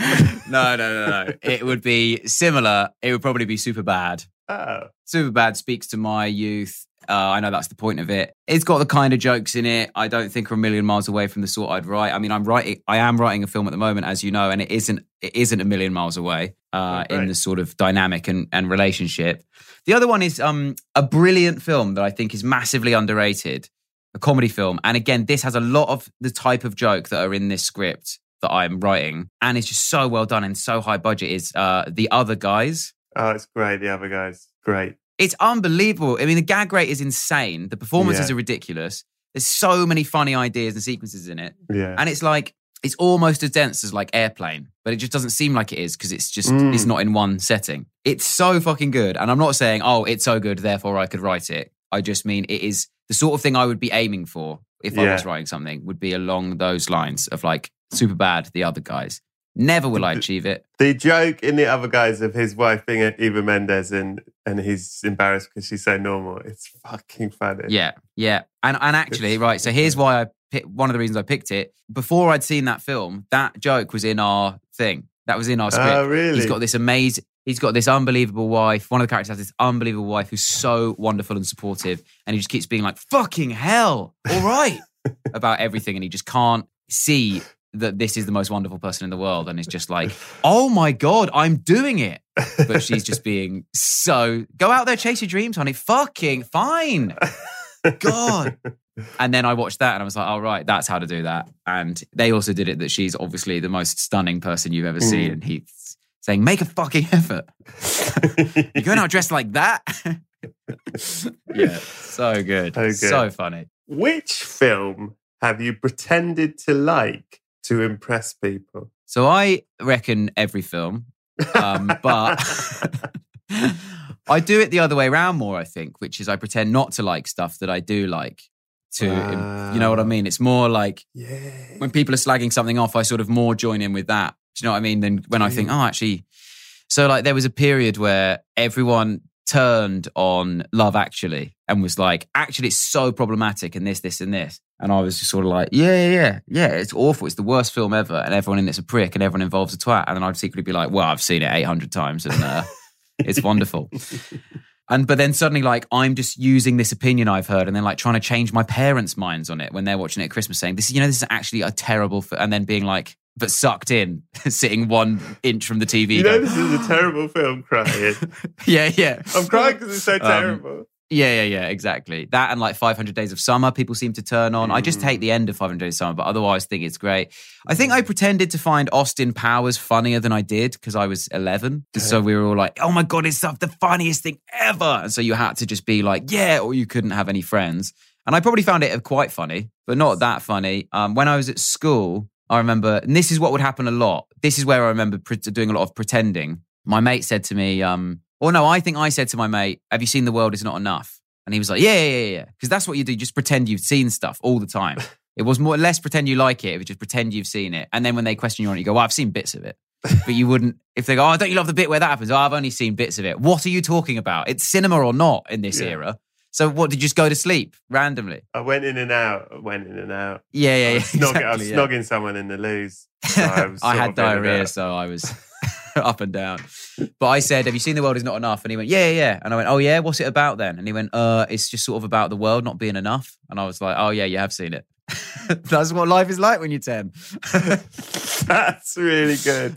No. It would be similar. It would probably be Superbad. Oh. Superbad speaks to my youth. I know that's the point of it. It's got the kind of jokes in it I don't think are a million miles away from the sort I'd write. I mean, I am writing a film at the moment, as you know, and it isn't a million miles away in the sort of dynamic and relationship. The other one is a brilliant film that I think is massively underrated, a comedy film. And again, this has a lot of the type of joke that are in this script that I'm writing, and it's just so well done and so high budget. Is The Other Guys. Oh, it's great. The Other Guys. Great. It's unbelievable. I mean, the gag rate is insane. The performances are ridiculous. There's so many funny ideas and sequences in it. Yeah. And it's like, it's almost as dense as like Airplane, but it just doesn't seem like it is because it's just, it's not in one setting. It's so fucking good. And I'm not saying, oh, it's so good, therefore I could write it. I just mean it is the sort of thing I would be aiming for if I was writing something, would be along those lines of like Superbad, The Other Guys. Never will I achieve it. The joke in The Other Guys of his wife being Eva Mendes and he's embarrassed because she's so normal. It's fucking funny. Yeah. And actually, right, so here's why one of the reasons I picked it. Before I'd seen that film, that joke was in our thing. That was in our script. Oh, really? He's got this unbelievable wife. One of the characters has this unbelievable wife who's so wonderful and supportive. And he just keeps being like, fucking hell, all right, about everything. And he just can't see that this is the most wonderful person in the world. And it's just like, oh my God, I'm doing it. But she's just being so, go out there, chase your dreams, honey. Fucking fine. God. And then I watched that and I was like, oh, right, that's how to do that. And they also did it that she's obviously the most stunning person you've ever seen. And he's saying, make a fucking effort. You're going out dressed like that? Yeah, so good. So funny. Which film have you pretended to like to impress people? So I reckon every film, but I do it the other way around more, I think, which is I pretend not to like stuff that I do like to, you know what I mean? It's more like when people are slagging something off, I sort of more join in with that. Do you know what I mean? Than when I think, oh, actually, so like there was a period where everyone turned on Love Actually and was like, actually, it's so problematic and this, and this. And I was just sort of like, yeah, it's awful. It's the worst film ever. And everyone in it's a prick and everyone involves a twat. And then I'd secretly be like, well, I've seen it 800 times and it's wonderful. But then suddenly like, I'm just using this opinion I've heard and then like trying to change my parents' minds on it when they're watching it at Christmas saying, this is actually a terrible, and then being like, but sucked in, sitting 1 inch from the TV. You know, this is a terrible film, crying. Yeah. I'm crying because it's so terrible. Yeah, exactly. That and like 500 Days of Summer, people seem to turn on. I just hate the end of 500 Days of Summer, but otherwise think it's great. I think I pretended to find Austin Powers funnier than I did because I was 11. Okay. So we were all like, oh my God, it's the funniest thing ever. And so you had to just be like, yeah, or you couldn't have any friends. And I probably found it quite funny, but not that funny. When I was at school, I remember, and this is what would happen a lot. This is where I remember doing a lot of pretending. My mate said to me, I think I said to my mate, have you seen The World Is Not Enough? And he was like, yeah. Because that's what you do. You just pretend you've seen stuff all the time. It was more or less pretend you like it. It was just pretend you've seen it. And then when they question you on it, you go, well, I've seen bits of it. But you wouldn't, if they go, oh, don't you love the bit where that happens? Oh, I've only seen bits of it. What are you talking about? It's cinema or not in this era. So what, did you just go to sleep randomly? I went in and out. Yeah. I was snogging someone in the loos. So I had diarrhea, so I was up and down. But I said, have you seen The World Is Not Enough? And he went, yeah. And I went, oh yeah, what's it about then? And he went, it's just sort of about the world not being enough. And I was like, oh yeah, you have seen it. That's what life is like when you're 10. That's really good.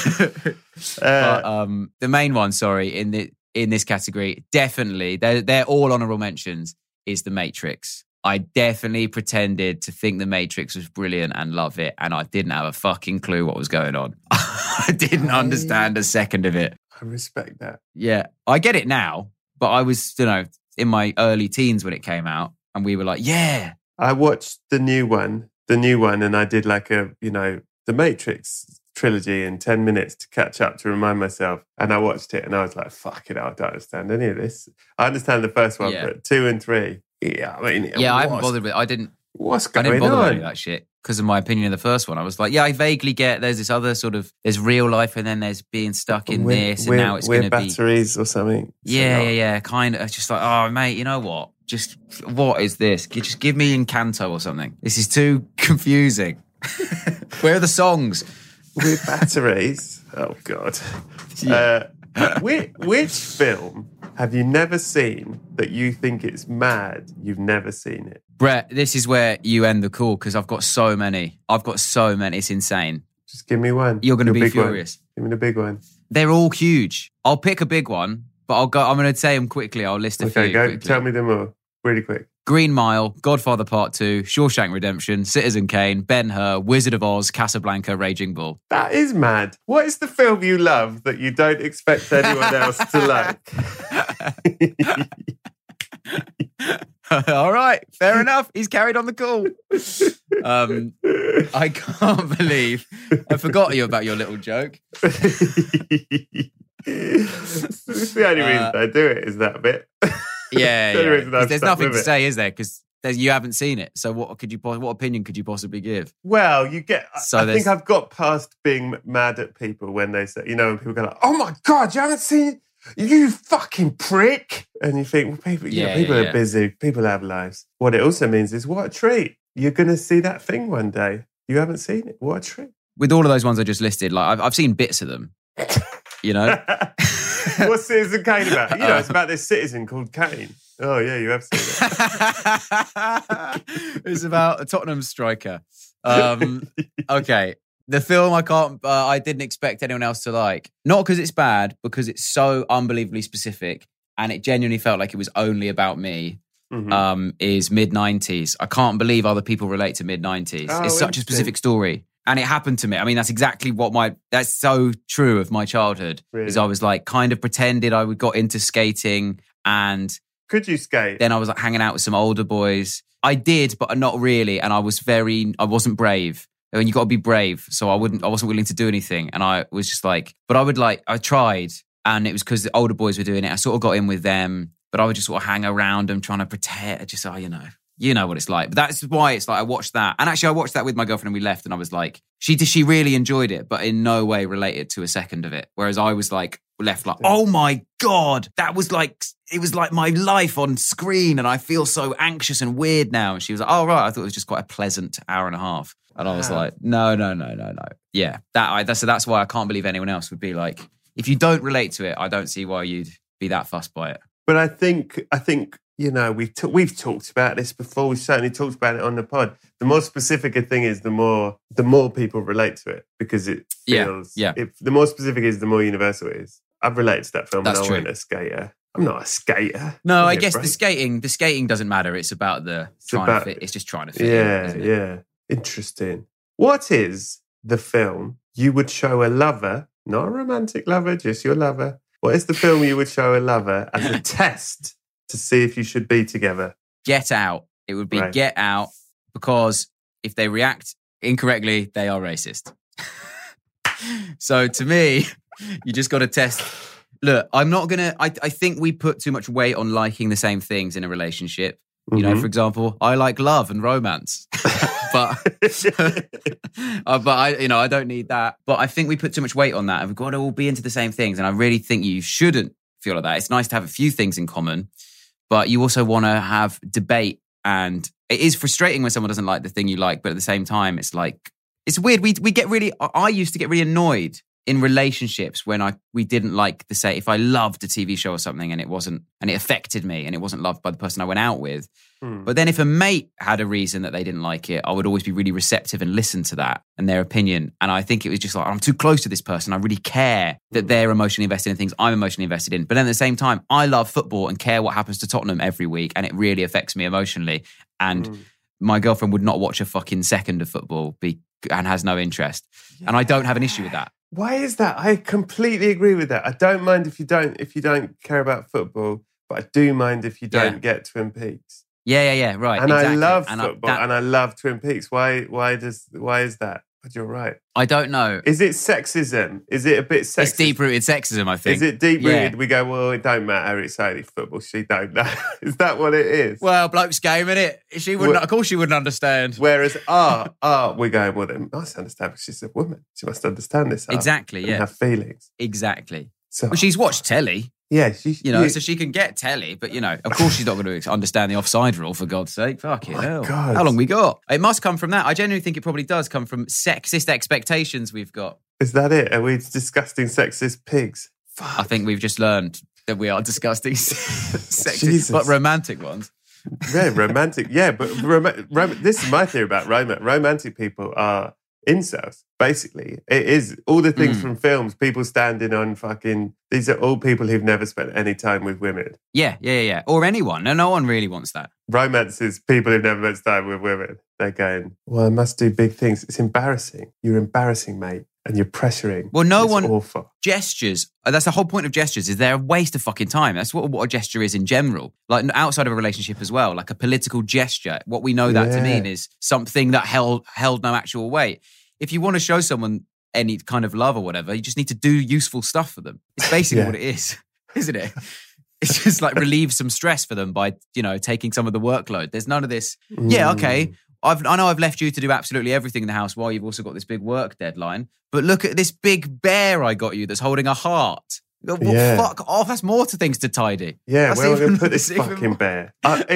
But, the main one, in this category, definitely, they're all honorable mentions, is The Matrix. I definitely pretended to think The Matrix was brilliant and love it, and I didn't have a fucking clue what was going on. I didn't understand a second of it. I respect that. Yeah, I get it now, but I was, in my early teens when it came out, and we were like, yeah. I watched the new one, and I did like The Matrix trilogy in 10 minutes to catch up, to remind myself. And I watched it and I was like, fuck it, I don't understand any of this. I understand the first one, but 2 and 3, I haven't bothered with it. I didn't bother with that shit because of my opinion of the first one. I was like, I vaguely get there's this other sort of, there's real life and then there's being stuck in this, and now it's going to be batteries or something. Yeah. Kind of. It's just like, oh mate, you know what? Just what is this? Just give me Encanto or something. This is too confusing. Where are the songs? With batteries? Oh God. Yeah. Which film have you never seen that you think it's mad you've never seen it? Brett, this is where you end the call because I've got so many. It's insane. Just give me one. You're going to be furious. Give me the big one. They're all huge. I'll pick a big one, but I'm going to say them quickly. I'll list a few. Okay, go. Quickly. Tell me them all. Really quick. Green Mile, Godfather Part 2, Shawshank Redemption, Citizen Kane, Ben-Hur, Wizard of Oz, Casablanca, Raging Bull. That is mad. What is the film you love that you don't expect anyone else to like? All right, fair enough. He's carried on the call. I can't believe I forgot about your little joke. It's the only reason I do it is that bit. Yeah. There's nothing to say, is there? Because you haven't seen it. So what opinion could you possibly give? Well, I think I've got past being mad at people when they say, when people go like, "Oh my God, you haven't seen it? You fucking prick!" And you think, well, people are busy. People have lives. What it also means is, what a treat! You're going to see that thing one day. You haven't seen it. What a treat! With all of those ones I just listed, like I've seen bits of them. What's Citizen Kane about? It's about this citizen called Kane. Oh yeah, you have seen it. It's about a Tottenham striker. Okay, the film I didn't expect anyone else to like. Not because it's bad, because it's so unbelievably specific, and it genuinely felt like it was only about me. Mm-hmm. Is mid-90s. I can't believe other people relate to mid-90s. It's such a specific story. And it happened to me. I mean, that's exactly that's so true of my childhood. Really? Is I was like kind of pretended I got into skating, and could you skate? Then I was like hanging out with some older boys. I did, but not really. And I wasn't brave. And you got to be brave. So I wasn't willing to do anything. And I was just like, but I tried. And it was because the older boys were doing it. I sort of got in with them, but I would just sort of hang around them trying to pretend, just, you know what it's like. But that's why it's like I watched that. And actually I watched that with my girlfriend and we left and I was like, she really enjoyed it, but in no way related to a second of it. Whereas I was like left like, oh my God, it was like my life on screen and I feel so anxious and weird now. And she was like, oh right, I thought it was just quite a pleasant hour and a half. And I was like, no. Yeah, that's why I can't believe anyone else would be like, if you don't relate to it, I don't see why you'd be that fussed by it. But I think we've talked about this before. We've certainly talked about it on the pod. The more specific a thing is, the more people relate to it because it feels. Yeah. The more specific it is, the more universal it is. I've related to that film. That's true. I'm a skater. I'm not a skater. No, I guess the skating doesn't matter. It's about trying to fit. It's just trying to fit. Yeah. Interesting. What is the film you would show a lover, not a romantic lover, just your lover? What is the film you would show a lover as a test to see if you should be together? Get Out. It would be Right. Get Out, because if they react incorrectly, they are racist. So to me, you just got to test. Look, I'm not going to, I think we put too much weight on liking the same things in a relationship. You know, for example, I like love and romance, but I don't need that. But I think we put too much weight on that, and we've got to all be into the same things. And I really think you shouldn't feel like that. It's nice to have a few things in common, but you also want to have debate. And it is frustrating when someone doesn't like the thing you like, but at the same time, it's like, it's weird. We get really, I used to get really annoyed in relationships when we didn't like the say, if I loved a TV show or something and it wasn't, and it affected me and it wasn't loved by the person I went out with. But then if a mate had a reason that they didn't like it, I would always be really receptive and listen to that and their opinion. And I think it was just like, I'm too close to this person. I really care that they're emotionally invested in things I'm emotionally invested in. But then at the same time, I love football and care what happens to Tottenham every week. And it really affects me emotionally. And my girlfriend would not watch a fucking second of football and has no interest. Yeah. And I don't have an issue with that. Why is that? I completely agree with that. I don't mind if you don't care about football, but I do mind if you don't get Twin Peaks. Yeah, right. And exactly. I love football and I love Twin Peaks. Why is that? But you're right. I don't know. Is it sexism? Is it a bit sexist? It's deep-rooted sexism, I think. Is it deep-rooted? Yeah. We go, well, it don't matter. It's only football. She don't know. Is that what it is? Well, bloke's game, innit? She wouldn't. Of course, she wouldn't understand. Whereas, we're going, well, then I understand. She's a woman. She must understand this. Exactly. And have feelings. Exactly. So, well, she's watched telly. Yeah, so she can get telly, but of course she's not going to understand the offside rule, for God's sake. Fucking hell. God. How long we got? It must come from that. I genuinely think it probably does come from sexist expectations we've got. Is that it? Are we disgusting sexist pigs? Fuck. I think we've just learned that we are disgusting sexist, but romantic ones. Yeah, romantic. Yeah, but this is my theory about romantic people are incels, basically. It is all the things from films, people standing on fucking... These are all people who've never spent any time with women. Yeah. Or anyone. No one really wants that. Romance is people who've never spent time with women. They're going, well, I must do big things. It's embarrassing. You're embarrassing, mate. And you're pressuring. Well, it's awful. Gestures. That's the whole point of gestures, is they're a waste of fucking time. That's what a gesture is in general. Like outside of a relationship as well, like a political gesture. What we know that to mean is something that held no actual weight. If you want to show someone any kind of love or whatever, you just need to do useful stuff for them. It's basically what it is, isn't it? It's just like relieve some stress for them by, taking some of the workload. There's none of this. Yeah, okay. I know I've left you to do absolutely everything in the house while you've also got this big work deadline. But look at this big bear I got you that's holding a heart. Well, fuck off. That's more things to tidy. Yeah, that's where am I going to put this fucking bear?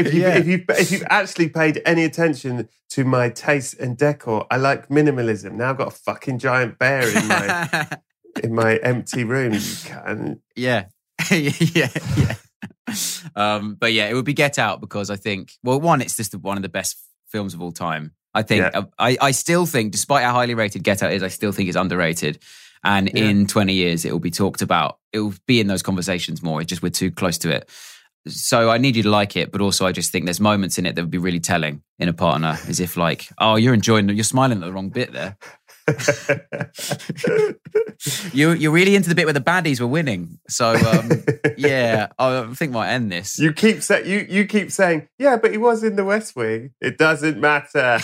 If you've actually paid any attention to my taste and decor, I like minimalism. Now I've got a fucking giant bear in my empty room. You can. Yeah. But yeah, it would be Get Out, because I think, well, one, it's just one of the best films of all time. I think, I still think, despite how highly rated Get Out is, I still think it's underrated. And in 20 years, it will be talked about. It will be in those conversations more. It's just we're too close to it. So I need you to like it, but also I just think there's moments in it that would be really telling in a partner, as if like, oh, you're smiling at the wrong bit there. You're really into the bit where the baddies were winning. So I think might end this. You keep saying, yeah, but he was in the West Wing. It doesn't matter.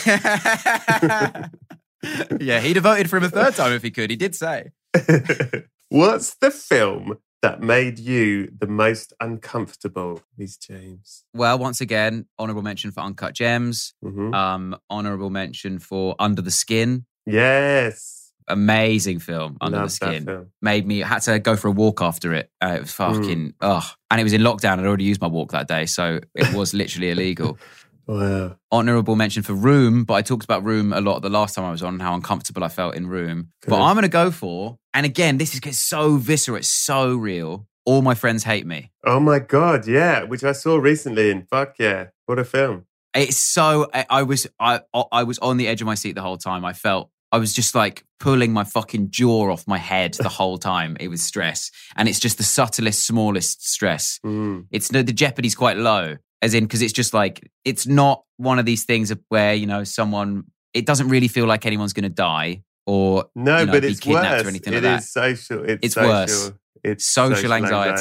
Yeah, he'd have voted for him a third time if he could. He did say. What's the film that made you the most uncomfortable, Miss James? Well, once again, honourable mention for Uncut Gems. Honourable mention for Under the Skin. Yes. Amazing film, Under the Skin. Made me, had to go for a walk after it. It was fucking, And it was in lockdown. I'd already used my walk that day, so it was literally illegal. Wow. Honourable mention for Room, but I talked about Room a lot the last time I was on, how uncomfortable I felt in Room. Good. But I'm going to go for, and again, this is so visceral, it's so real, All My Friends Hate Me. Oh my God, yeah, which I saw recently, and fuck yeah, what a film. It's so, I was on the edge of my seat the whole time. I was just like pulling my fucking jaw off my head the whole time. It was stress. And it's just the subtlest, smallest stress. It's the jeopardy's quite low. As in, because it's just like, it's not one of these things where, it doesn't really feel like anyone's going to die or but be it's kidnapped worse. or anything like that. It's social. It's worse. It's social anxiety.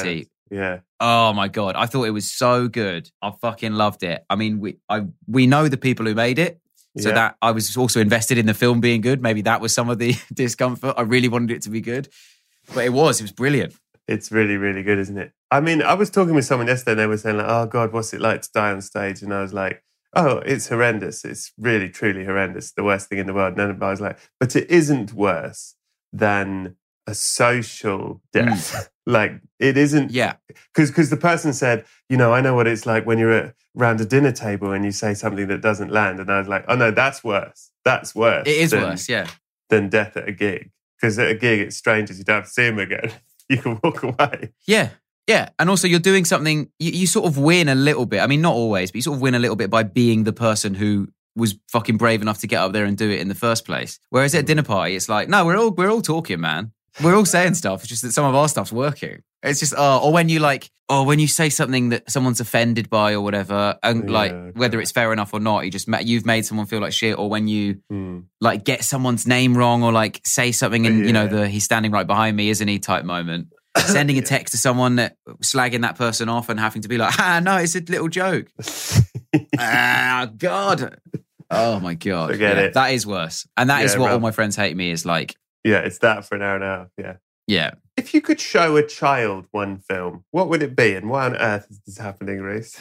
Yeah. Oh my God. I thought it was so good. I fucking loved it. I mean, we know the people who made it. So that I was also invested in the film being good. Maybe that was some of the discomfort. I really wanted it to be good. But it was brilliant. It's really, really good, isn't it? I mean, I was talking with someone yesterday and they were saying like, oh God, what's it like to die on stage? And I was like, oh, it's horrendous. It's really, truly horrendous. The worst thing in the world. And I was like, but it isn't worse than a social death. Like it isn't. Yeah. Because the person said, you know, I know what it's like when you're around a dinner table and you say something that doesn't land. And I was like, oh no, that's worse. That's worse. It is worse, yeah. Than death at a gig. Because at a gig, it's strangers. You don't have to see them again. You can walk away. Yeah. Yeah. And also you're doing something, you sort of win a little bit. I mean, not always, but you sort of win a little bit by being the person who was fucking brave enough to get up there and do it in the first place. Whereas at a dinner party, it's like, no, we're all talking, man. We're all saying stuff. It's just that some of our stuff's working. It's just, or when you say something that someone's offended by or whatever, and whether it's fair enough or not, you've made someone feel like shit. Or when you like get someone's name wrong or like say something and you know he's standing right behind me, isn't he? Type moment. Sending a text to someone that slagging that person off and having to be like, no, it's a little joke. God. Oh my God. Forget it. That is worse. And that is what all my friends hate me is like. Yeah, it's that for an hour and a half. Yeah. Yeah. If you could show a child one film, what would it be? And why on earth is this happening, Reese?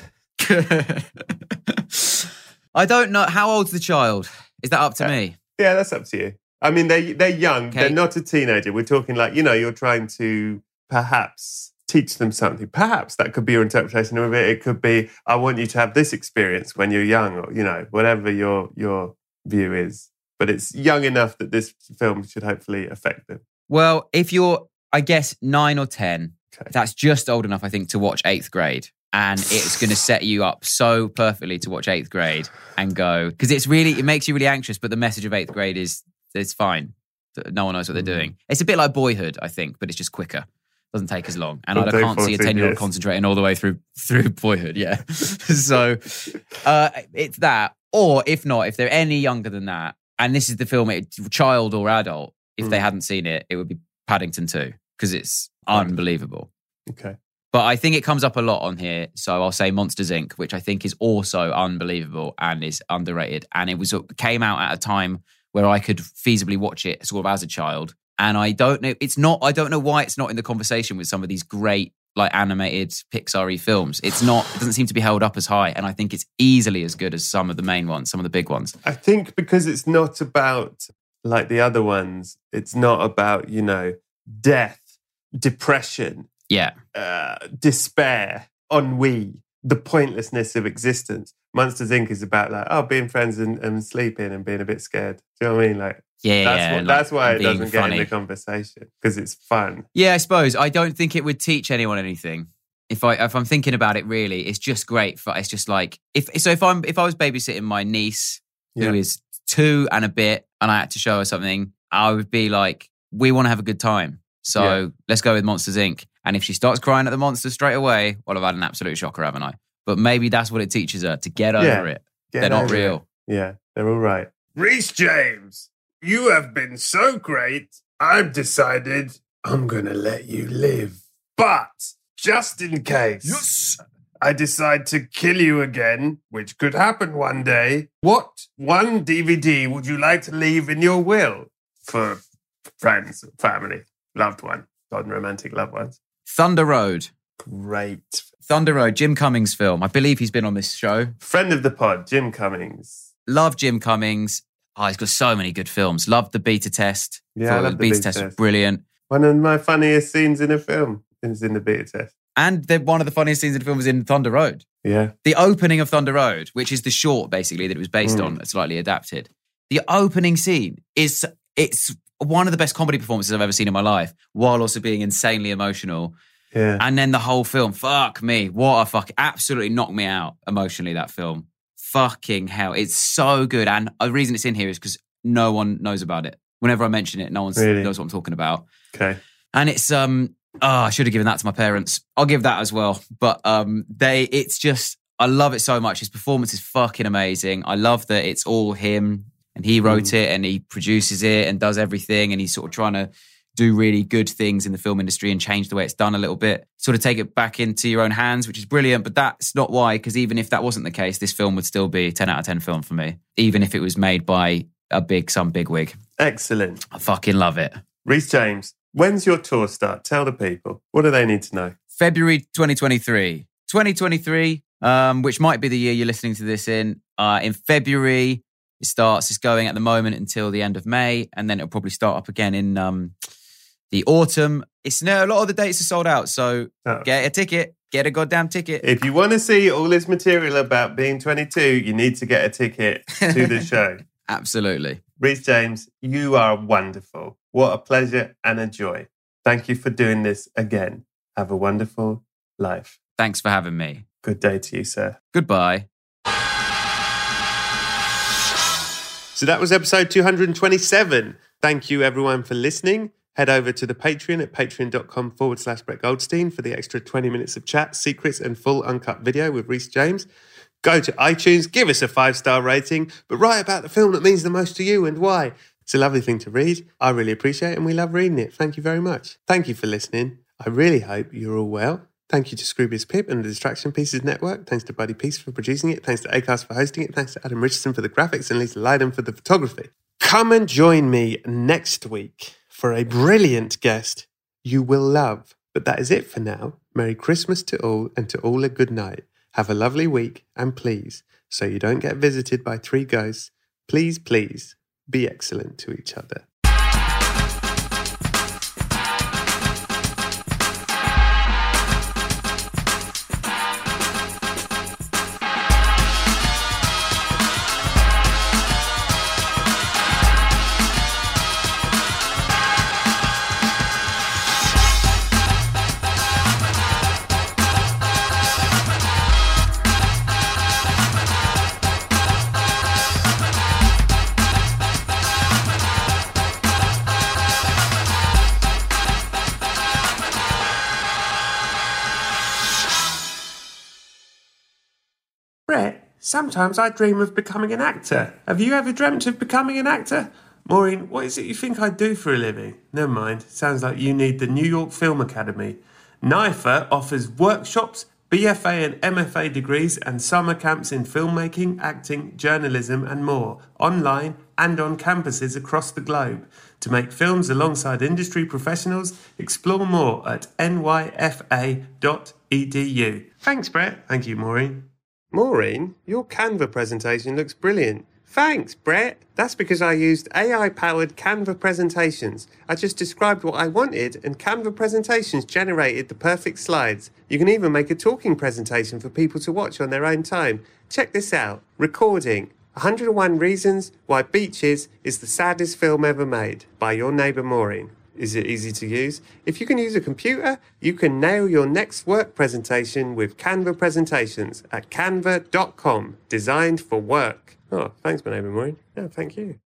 I don't know. How old's the child? Is that up to me? Yeah, that's up to you. I mean, they're young. Okay. They're not a teenager. We're talking like, you know, you're trying to perhaps teach them something. Perhaps that could be your interpretation of it. It could be, I want you to have this experience when you're young, or, you know, whatever your view is. But it's young enough that this film should hopefully affect them. Well, if you're, I guess, 9 or 10, that's just old enough, I think, to watch 8th grade. And it's going to set you up so perfectly to watch 8th grade and go, because it makes you really anxious, but the message of 8th grade is, it's fine. No one knows what they're doing. It's a bit like Boyhood, I think, but it's just quicker. Doesn't take as long. And I can't see a 10-year-old concentrating all the way through Boyhood, yeah. So it's that. Or if not, if they're any younger than that, and this is the film, child or adult, if they hadn't seen it, it would be Paddington 2, because it's unbelievable. Okay. But I think it comes up a lot on here, so I'll say Monsters, Inc., which I think is also unbelievable and is underrated. And it came out at a time where I could feasibly watch it sort of as a child. And I don't know why it's not in the conversation with some of these great like animated Pixar-y films. It doesn't seem to be held up as high. And I think it's easily as good as some of the main ones, some of the big ones. I think because it's not about, like the other ones, it's not about, you know, death, depression, despair, ennui, the pointlessness of existence. Monsters, Inc. is about like, being friends and sleeping and being a bit scared. Do you know what I mean? Like, that's why it doesn't get in the conversation, because it's fun. Yeah, I suppose. I don't think it would teach anyone anything. If I'm thinking about it, really, it's just great. It's just like if I was babysitting my niece who is 2 and a bit, and I had to show her something, I would be like, we want to have a good time, so let's go with Monsters, Inc. And if she starts crying at the monster straight away, well, I've had an absolute shocker, haven't I? But maybe that's what it teaches her, to get over it. They're not real. Yeah, they're all right. Reese James, you have been so great. I've decided I'm going to let you live. But just in case I decide to kill you again, which could happen one day, what one DVD would you like to leave in your will for friends, family, loved one, non-romantic loved ones? Thunder Road. Great. Thunder Road, Jim Cummings film. I believe he's been on this show. Friend of the pod, Jim Cummings. Love Jim Cummings. He's got so many good films. Loved The Beta Test. Yeah, I love The Beta Test was brilliant. One of my funniest scenes in a film is in The Beta Test. And one of the funniest scenes in the film was in Thunder Road. Yeah. The opening of Thunder Road, which is the short, basically, that it was based on, slightly adapted. The opening scene it's one of the best comedy performances I've ever seen in my life, while also being insanely emotional. Yeah. And then the whole film, fuck me. What a fuck, absolutely knocked me out emotionally, that film. Fucking hell. It's so good. And the reason it's in here is because no one knows about it. Whenever I mention it, no one knows what I'm talking about. Okay. And it's, I should have given that to my parents. I'll give that as well. But it's just, I love it so much. His performance is fucking amazing. I love that it's all him and he wrote it and he produces it and does everything. And he's sort of trying to do really good things in the film industry and change the way it's done a little bit, sort of take it back into your own hands, which is brilliant. But that's not why, because even if that wasn't the case, this film would still be a 10 out of 10 film for me, even if it was made by some big wig. Excellent. I fucking love it. Rhys James, when's your tour start? Tell the people. What do they need to know? February 2023. 2023, which might be the year you're listening to this in. In February, it starts. It's going at the moment until the end of May, and then it'll probably start up again in the autumn. A lot of the dates are sold out, so get a ticket. Get a goddamn ticket. If you want to see all this material about being 22, you need to get a ticket to the show. Absolutely. Rhys James, you are wonderful. What a pleasure and a joy. Thank you for doing this again. Have a wonderful life. Thanks for having me. Good day to you, sir. Goodbye. So that was episode 227. Thank you, everyone, for listening. Head over to the Patreon at patreon.com/Brett Goldstein for the extra 20 minutes of chat, secrets, and full uncut video with Rhys James. Go to iTunes, give us a 5-star rating, but write about the film that means the most to you and why. It's a lovely thing to read. I really appreciate it, and we love reading it. Thank you very much. Thank you for listening. I really hope you're all well. Thank you to Scroobius Pip and the Distraction Pieces Network. Thanks to Buddy Peace for producing it. Thanks to Acast for hosting it. Thanks to Adam Richardson for the graphics and Lisa Lydon for the photography. Come and join me next week for a brilliant guest you will love. But that is it for now. Merry Christmas to all, and to all a good night. Have a lovely week, and please, so you don't get visited by 3 ghosts, please, please be excellent to each other. Brett, sometimes I dream of becoming an actor. Have you ever dreamt of becoming an actor? Maureen, what is it you think I do for a living? Never mind, sounds like you need the New York Film Academy. NYFA offers workshops, BFA and MFA degrees and summer camps in filmmaking, acting, journalism and more, online and on campuses across the globe. To make films alongside industry professionals, explore more at nyfa.edu. Thanks, Brett. Thank you, Maureen. Maureen, your Canva presentation looks brilliant. Thanks, Brett. That's because I used AI-powered Canva presentations. I just described what I wanted and Canva presentations generated the perfect slides. You can even make a talking presentation for people to watch on their own time. Check this out. Recording. 101 Reasons Why Beaches is the Saddest Film Ever Made by your neighbour Maureen. Is it easy to use? If you can use a computer, you can nail your next work presentation with Canva presentations at canva.com. Designed for work. Oh, thanks, my neighbour Maureen. Yeah, thank you.